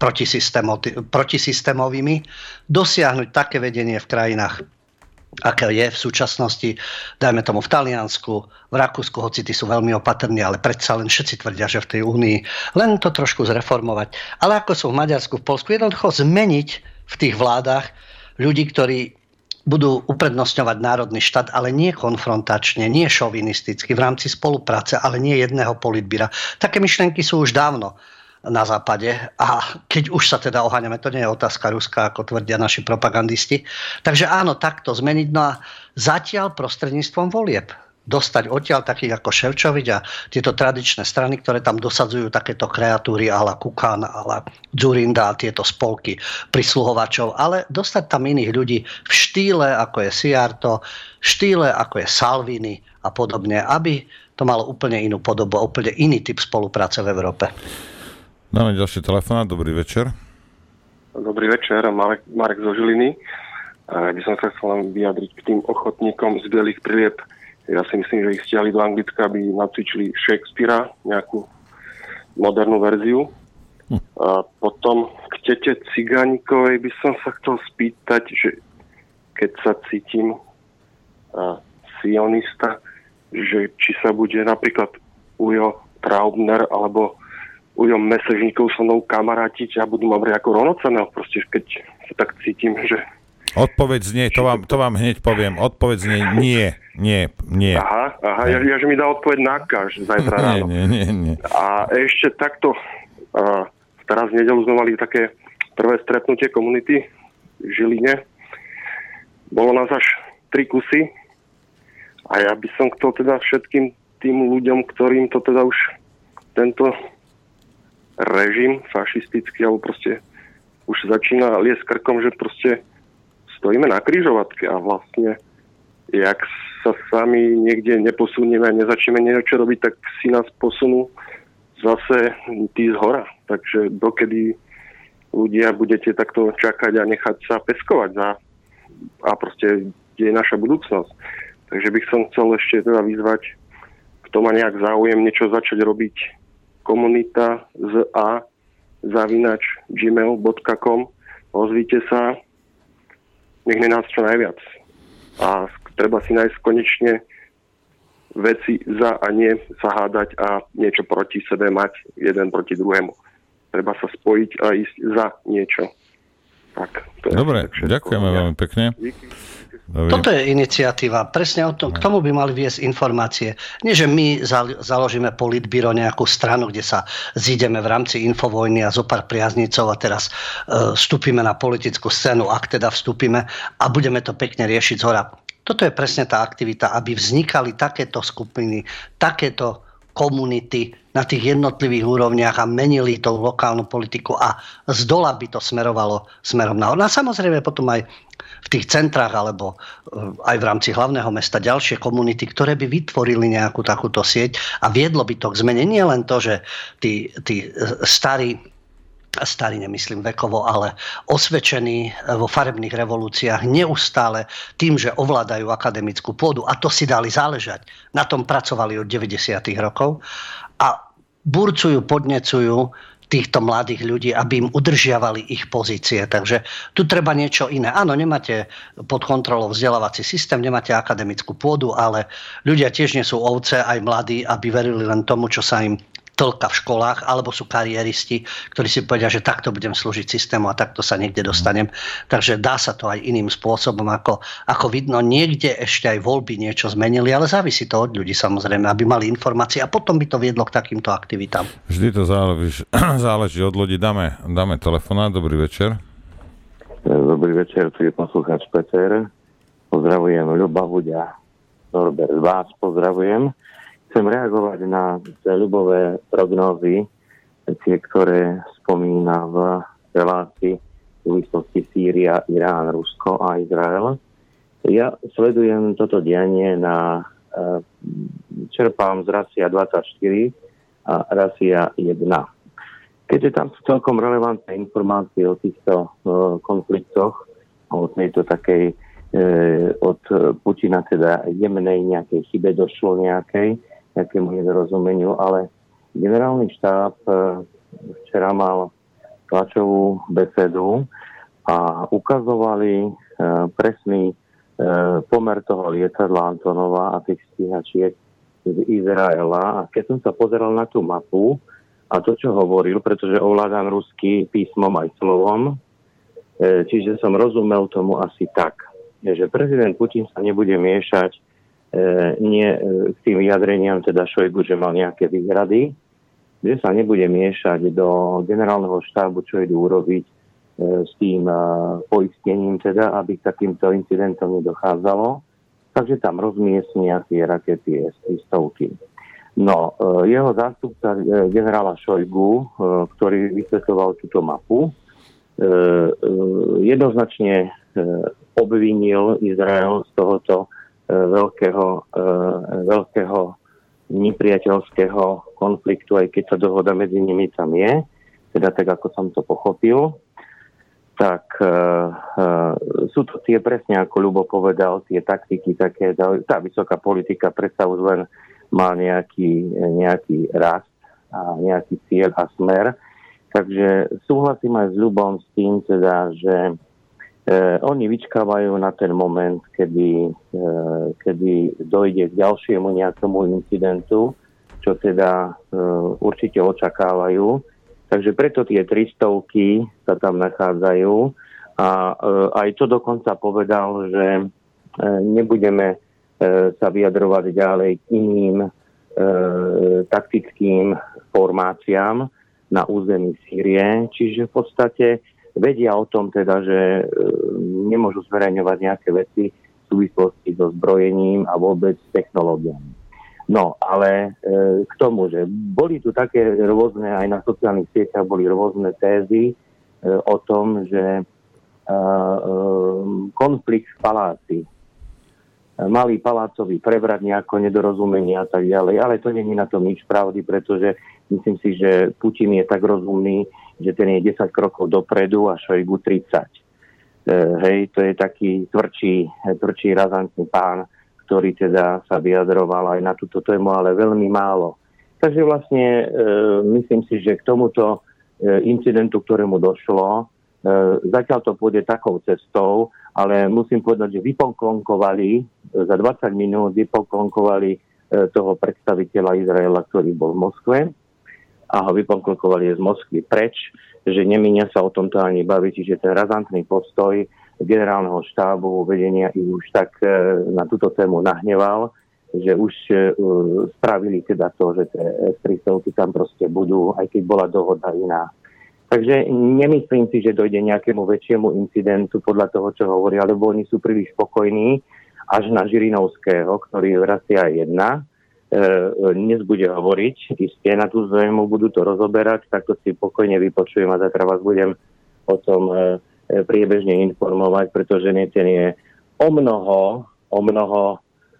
protisystémovými dosiahnuť také vedenie v krajinách, aké je v súčasnosti, dajme tomu v Taliansku, v Rakúsku, hoci tí sú veľmi opatrní, ale predsa len všetci tvrdia, že v tej únii len to trošku zreformovať. Ale ako sú v Maďarsku, v Poľsku, jednoducho zmeniť v tých vládach ľudí, ktorí budú uprednostňovať národný štát, ale nie konfrontačne, nie šovinisticky, v rámci spolupráce, ale nie jedného politbíra. Také myšlienky sú už dávno na západe a keď už sa teda oháňame, to nie je otázka ruská, ako tvrdia naši propagandisti. Takže áno, takto zmeniť. No a zatiaľ prostredníctvom volieb dostať odtiaľ takých ako Ševčovič a tieto tradičné strany, ktoré tam dosadzujú takéto kreatúry ala Kukan, ala Dzurinda a tieto spolky prisluhovačov, ale dostať tam iných ľudí v štýle, ako je Sijarto, štýle, ako je Salvini a podobne, aby to malo úplne inú podobu, úplne iný typ spolupráce v Európe. Dáme ďalší telefonát, dobrý večer. Dobrý večer, Marek, Marek zo Žiliny. Ja by som sa chcel len vyjadriť k tým ochotníkom z bielých prilieb. Ja si myslím, že ich stiahli do Anglicka, aby nacvičili Shakespearea, nejakú modernú verziu. Hm. A potom k tete Cigánikovej by som sa chcel spýtať, že keď sa cítim a, sionista, že či sa bude napríklad Ujo Traubner alebo Ujo Mesežníkov so mnou kamarátiť a budú ma brať ako rovnocenného. Proste keď sa tak cítim, že... Odpoveď znie, to vám, to vám hneď poviem, odpoveď znie nie, nie, nie. Aha, aha, ja, ja že mi dá odpoveď na káž zajtra ráno. Nie, nie, nie. A ešte takto, a teraz v nedeľu sme mali také prvé stretnutie komunity v Žiline. Bolo nás až tri kusy a ja by som chcel teda všetkým tým ľuďom, ktorým to teda už tento režim fašistický, alebo proste už začína liesť krkom, že proste stojíme na križovatke a vlastne jak sa sami niekde neposunieme a nezačneme niečo robiť, tak si nás posunú zase tí zhora. Takže dokedy ľudia budete takto čakať a nechať sa peskovať za, a proste kde je naša budúcnosť. Takže bych som chcel ešte teda vyzvať, kto má nejak záujem niečo začať robiť, komunita z a zavinač gmail bodka com, ozvíte sa, nech je nás čo najviac. A treba si nájsť konečne veci za a nie sa hádať a niečo proti sebe mať, jeden proti druhému. Treba sa spojiť a ísť za niečo. Tak, to je dobre, ďakujeme ja. veľmi pekne. Díky. Toto je iniciatíva. Presne o tom, k tomu by mali viesť informácie. Nie, že my založíme politbíro, nejakú stranu, kde sa zídeme v rámci Infovojny a zopár priaznicov a teraz uh, vstúpime na politickú scénu, ak teda vstúpime a budeme to pekne riešiť zhora. Toto je presne tá aktivita, aby vznikali takéto skupiny, takéto komunity na tých jednotlivých úrovniach a menili tú lokálnu politiku a z dola by to smerovalo smerom nahor. No a samozrejme potom aj v tých centrách alebo aj v rámci hlavného mesta ďalšie komunity, ktoré by vytvorili nejakú takúto sieť a viedlo by to k zmene. Nie len to, že tí, tí starí, starí nemyslím vekovo, ale osvedčení vo farebných revolúciách neustále tým, že ovládajú akademickú pôdu a to si dali záležať. Na tom pracovali od deväťdesiatych rokov a burcujú, podnecujú týchto mladých ľudí, aby im udržiavali ich pozície. Takže tu treba niečo iné. Áno, nemáte pod kontrolou vzdelávací systém, nemáte akademickú pôdu, ale ľudia tiež nie sú ovce, aj mladí, aby verili len tomu, čo sa im tlka v školách, alebo sú kariéristi, ktorí si povedia, že takto budem slúžiť systému a takto sa niekde dostanem. Takže dá sa to aj iným spôsobom, ako, ako vidno. Niekde ešte aj voľby niečo zmenili, ale závisí to od ľudí samozrejme, aby mali informácie a potom by to viedlo k takýmto aktivitám. Vždy to záleží, záleží od ľudí. Dáme, dáme telefonát. Dobrý večer. Dobrý večer, tu je poslucháč Peter. Pozdravujem Ľuba Vuďa, Norbert, vás pozdravujem. chcem reagovať na ľubové prognózy, tie, ktoré spomína v relácii v súvislosti Sýria, Irán, Rusko a Izrael. Ja sledujem toto dianie na čerpám z Rasia dvadsaťštyri a Rasia jeden. Keďže tam sú celkom relevantné informácie o týchto uh, konfliktoch, o tejto takej uh, od Putina teda jemnej nejakej chybe došlo nejakej, nejakému nedorozumeniu, ale generálny štáb uh, včera mal tlačovú besedu a ukazovali uh, presný pomer toho lietadla Antonova a tých stíhačiek z Izraela. A keď som sa pozeral na tú mapu a to, čo hovoril, pretože ovládam ruský písmom aj slovom, čiže som rozumel tomu asi tak, že prezident Putin sa nebude miešať nie k tým vyjadreniam, teda Šojgu, že mal nejaké výhrady, že sa nebude miešať do generálneho štábu, čo idú urobiť s tým poistením, teda, aby k takýmto incidentom nedochádzalo. Takže tam rozmiestnia tie rakety es tri stovky. No, jeho zástupca generála Šojgu, ktorý vysvetľoval túto mapu, jednoznačne obvinil Izrael z tohoto veľkého, veľkého nepriateľského konfliktu, aj keď tá dohoda medzi nimi tam je, teda tak, ako som to pochopil. Tak e, e, sú to tie presne, ako Ľubo povedal, tie taktiky, také, tá vysoká politika predsa už len má nejaký, nejaký rast a nejaký cieľ a smer. Takže súhlasím aj s Ľubom s tým, teda, že e, oni vyčkávajú na ten moment, kedy, e, kedy dojde k ďalšiemu nejakému incidentu, čo teda e, určite očakávajú. Takže preto tie tristovky sa tam nachádzajú a e, aj to dokonca povedal, že e, nebudeme e, sa vyjadrovať ďalej k iným e, taktickým formáciám na území Sýrie. Čiže v podstate vedia o tom teda, že e, nemôžu zverejňovať nejaké veci v súvislosti so zbrojením a vôbec s technológiami. No, ale e, k tomu, že boli tu také rôzne, aj na sociálnych sieťach boli rôzne tézy e, o tom, že e, e, konflikt v paláci, e, malý palácový prevrat, nejako nedorozumenie a tak ďalej, ale to nie je na tom nič pravdy, pretože myslím si, že Putin je tak rozumný, že ten je desať krokov dopredu a Šojgu tridsať. E, hej, to je taký tvrdší, tvrdší razantný pán, ktorý teda sa vyjadroval aj na túto tému, ale veľmi málo. Takže vlastne e, myslím si, že k tomuto e, incidentu, ktorému došlo, e, zatiaľ to pôjde takou cestou, ale musím povedať, že vypoklonkovali, e, za dvadsať minút vypoklonkovali e, toho predstaviteľa Izraela, ktorý bol v Moskve, a ho vypoklonkovali z Moskvy preč, že nemíňa sa o tomto ani baviť, čiže ten razantný postoj generálneho štábu vedenia ich už tak e, na túto tému nahneval, že už e, spravili teda to, že tie es tri stovky tam proste budú, aj keď bola dohoda iná. Takže nemyslím si, že dojde nejakému väčšiemu incidentu podľa toho, čo hovoria, lebo oni sú príliš spokojní až na Žirinovského, ktorý je Rasia jeden. E, dnes bude hovoriť, isté na tú zaujímu budú to rozoberať, tak to si pokojne vypočujem a zatra vás budem o tom e, priebežne informovať, pretože ten je o mnoho, o mnoho e,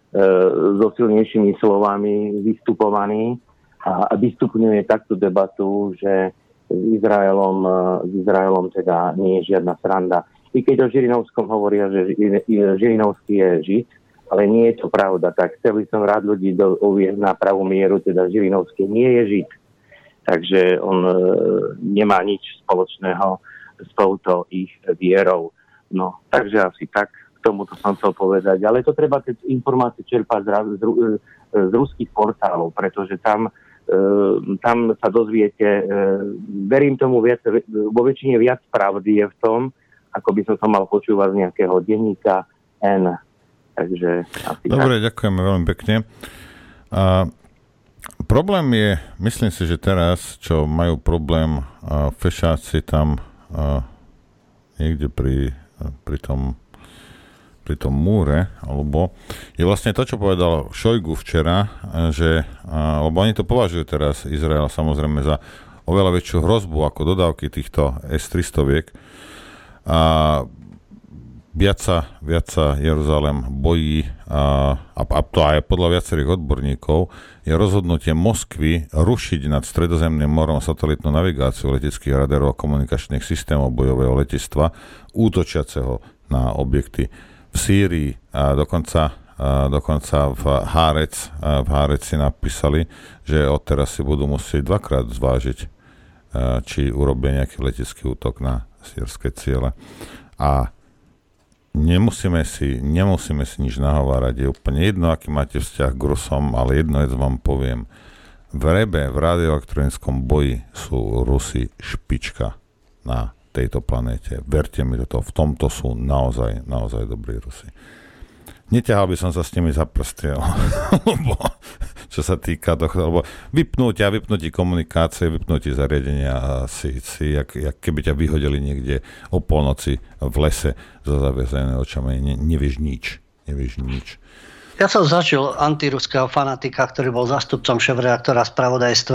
so silnejšími slovami vystupovaný a, a vystupňuje takú debatu, že s Izraelom, s Izraelom teda nie je žiadna sranda. I keď o Žirinovskom hovoria, že Žirinovský je Žid, ale nie je to pravda, tak chcel by som rád ľudí do, uviesť na pravú mieru, teda Žirinovský nie je Žid. Takže on e, nemá nič spoločného s touto ich vierou. No, takže asi tak, k tomuto som chcel povedať. Ale to treba tie informácie čerpať z, z, z ruských portálov, pretože tam, e, tam sa dozviete, e, verím tomu viac, vo väčšine viac pravdy je v tom, ako by som to mal počúvať z nejakého denníka N. Takže asi dobre, tak. Ďakujeme veľmi pekne. A problém je, myslím si, že teraz, čo majú problém a fešáci tam a niekde pri, pri tom pri pri tom múre, alebo je vlastne to, čo povedal Šojgu včera, že, lebo oni to považujú teraz, Izrael samozrejme, za oveľa väčšiu hrozbu ako dodávky týchto es tristoviek. A viac sa, viac sa Jeruzalém bojí, a, a to aj podľa viacerých odborníkov, je rozhodnutie Moskvy rušiť nad Stredozemným morom satelitnú navigáciu leteckých radarov a komunikačných systémov bojového letectva, útočiaceho na objekty v Sýrii, a dokonca, a dokonca v Hárec, v Hárec si napísali, že odteraz si budú musieť dvakrát zvážiť, či urobia nejaký letecký útok na sýrske ciele. A nemusíme si, nemusíme si nič nahovárať. Je úplne jedno, aký máte vzťah k Rusom, ale jedno je, vám poviem. V rebe, v radioelektronickom boji sú Rusi špička na tejto planéte. Verte mi toto, v tomto sú naozaj, naozaj dobrí Rusi. Neťahal by som sa s nimi za prsty, lebo čo sa týka tohto, lebo vypnutia, vypnutí komunikácie, vypnutí zariadenia si, si jak, jak keby ťa vyhodili niekde o polnoci v lese za zaviazenými očami. Ne, nevieš nič. Nevieš nič. Ja som zažil antiruského fanatika, ktorý bol zástupcom šéfredaktora v spravodajstve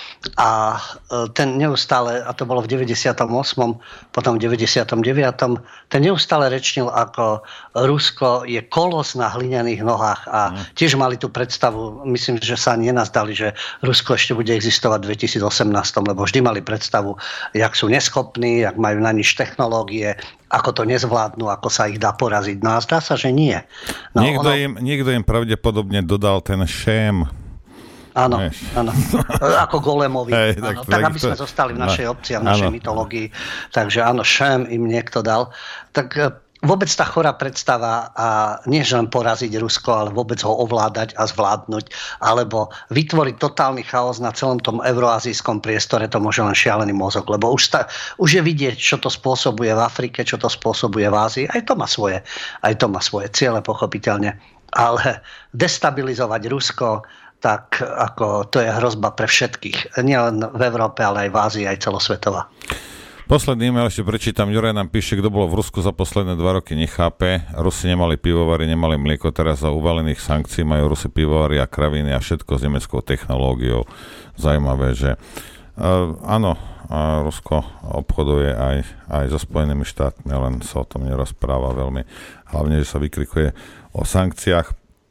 a ten neustále, a to bolo v deväťdesiatom ôsmom, potom v deväťdesiatom deviatom ten neustále rečnil, ako Rusko je kolos na hlinených nohách a tiež mali tú predstavu, myslím, že sa ani nenazdali, že Rusko ešte bude existovať v dvetisícosemnásť, lebo vždy mali predstavu, jak sú neschopní, jak majú na nič technológie, ako to nezvládnu, ako sa ich dá poraziť. No a zdá sa, že nie. No, niekto, ono... im, niekto im pravdepodobne dodal ten šém. Áno, áno. Ako Golemovi. Hej, áno, tak, tak, tak aby to... sme zostali v našej obci a v našej áno. mytológii. Takže áno, šém im niekto dal. Tak vôbec tá chorá predstava, a nie že len poraziť Rusko, ale vôbec ho ovládať a zvládnuť, alebo vytvoriť totálny chaos na celom tom euroazijskom priestore, to môže len šialený mozog, lebo už, sta, už je vidieť, čo to spôsobuje v Afrike, čo to spôsobuje v Ázii. Aj to má svoje, aj to má svoje ciele, pochopiteľne. Ale destabilizovať Rusko, tak ako to je hrozba pre všetkých. Nielen v Európe, ale aj v Ázii, aj celosvetová. Posledný e-mail ešte prečítam. Juraj nám píše, kto bolo v Rusku za posledné dva roky, nechápe. Rusi nemali pivovary, nemali mlieko, teraz za uvalených sankcií majú Rusi pivovary a kraviny a všetko s nemeckou technológiou. Zajímavé, že uh, áno, uh, Rusko obchoduje aj, aj so Spojenými štátmi, len sa o tom nerozpráva veľmi. Hlavne, že sa vykrikuje o sankciách.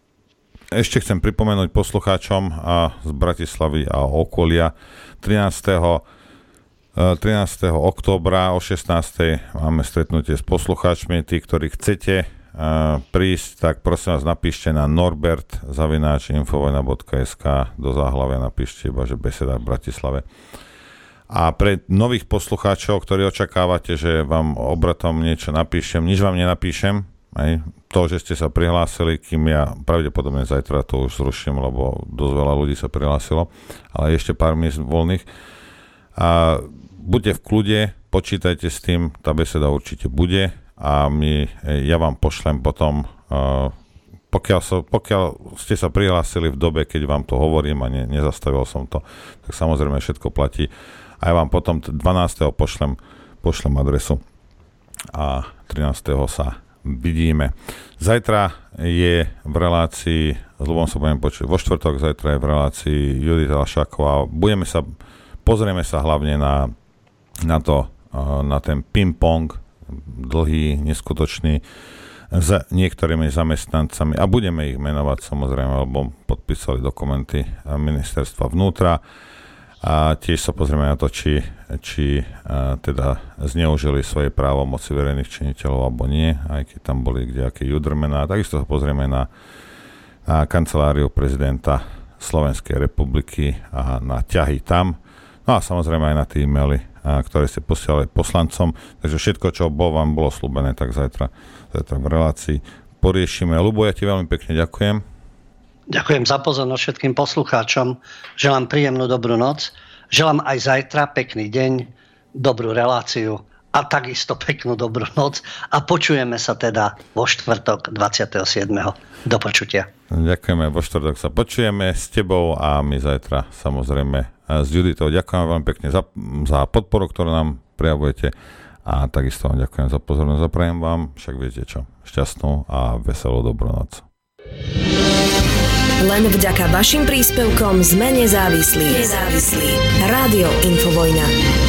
Ešte chcem pripomenúť poslucháčom a z Bratislavy a okolia trinásteho októbra o šestnástej máme stretnutie s poslucháčmi. Tí, ktorí chcete uh, prísť, tak prosím vás napíšte na norbert zavináč infovojna bodka es ká, do záhlavia napíšte iba, že beseda v Bratislave. A pre nových poslucháčov, ktorí očakávate, že vám obratom niečo napíšem, nič vám nenapíšem, aj to, že ste sa prihlásili, kým ja pravdepodobne zajtra to už zruším, lebo dosť veľa ľudí sa prihlásilo, ale ešte pár miest voľných. A buďte v kľude, počítajte s tým, tá beseda určite bude a my, ja vám pošlem potom, uh, pokiaľ, so, pokiaľ ste sa prihlásili v dobe, keď vám to hovorím a ne, nezastavil som to, tak samozrejme všetko platí. A ja vám potom dvanásteho pošlem, pošlem adresu a trinásteho sa vidíme. Zajtra je v relácii, s Ľubom sa budeme počuť, vo štvrtok zajtra je v relácii Judita Lašáková. Budeme sa, pozrieme sa hlavne na na to, na ten ping-pong dlhý, neskutočný s niektorými zamestnancami a budeme ich menovať samozrejme, lebo podpísali dokumenty ministerstva vnútra a tiež sa pozrieme na to, či, či teda zneužili svoje právomoci verejných činiteľov alebo nie, aj keď tam boli kdejaké judrmená. Takisto sa pozrieme na, na kanceláriu prezidenta Slovenskej republiky a na ťahy tam. No a samozrejme aj na tie e-maily, ktoré ste posielali poslancom. Takže všetko, čo bol, vám bolo slúbené, tak zajtra, zajtra v relácii poriešime. Ľubo, ja ti veľmi pekne ďakujem. Ďakujem za pozornosť všetkým poslucháčom. Želám príjemnú dobrú noc. Želám aj zajtra pekný deň, dobrú reláciu a takisto peknú dobrú noc. A počujeme sa teda vo štvrtok dvadsiateho siedmeho Do počutia. Ďakujeme, vo štvrtok sa počujeme s tebou a my zajtra samozrejme s Juditou. Ďakujem veľmi pekne za, za podporu, ktorú nám prejavujete A takisto vám ďakujem za pozornosť a prajem vám, však viete čo, šťastnú a veselú dobrú noc. Len vďaka vašim príspevkom sme nezávislí. Nezávislí. Rádio Infovojna.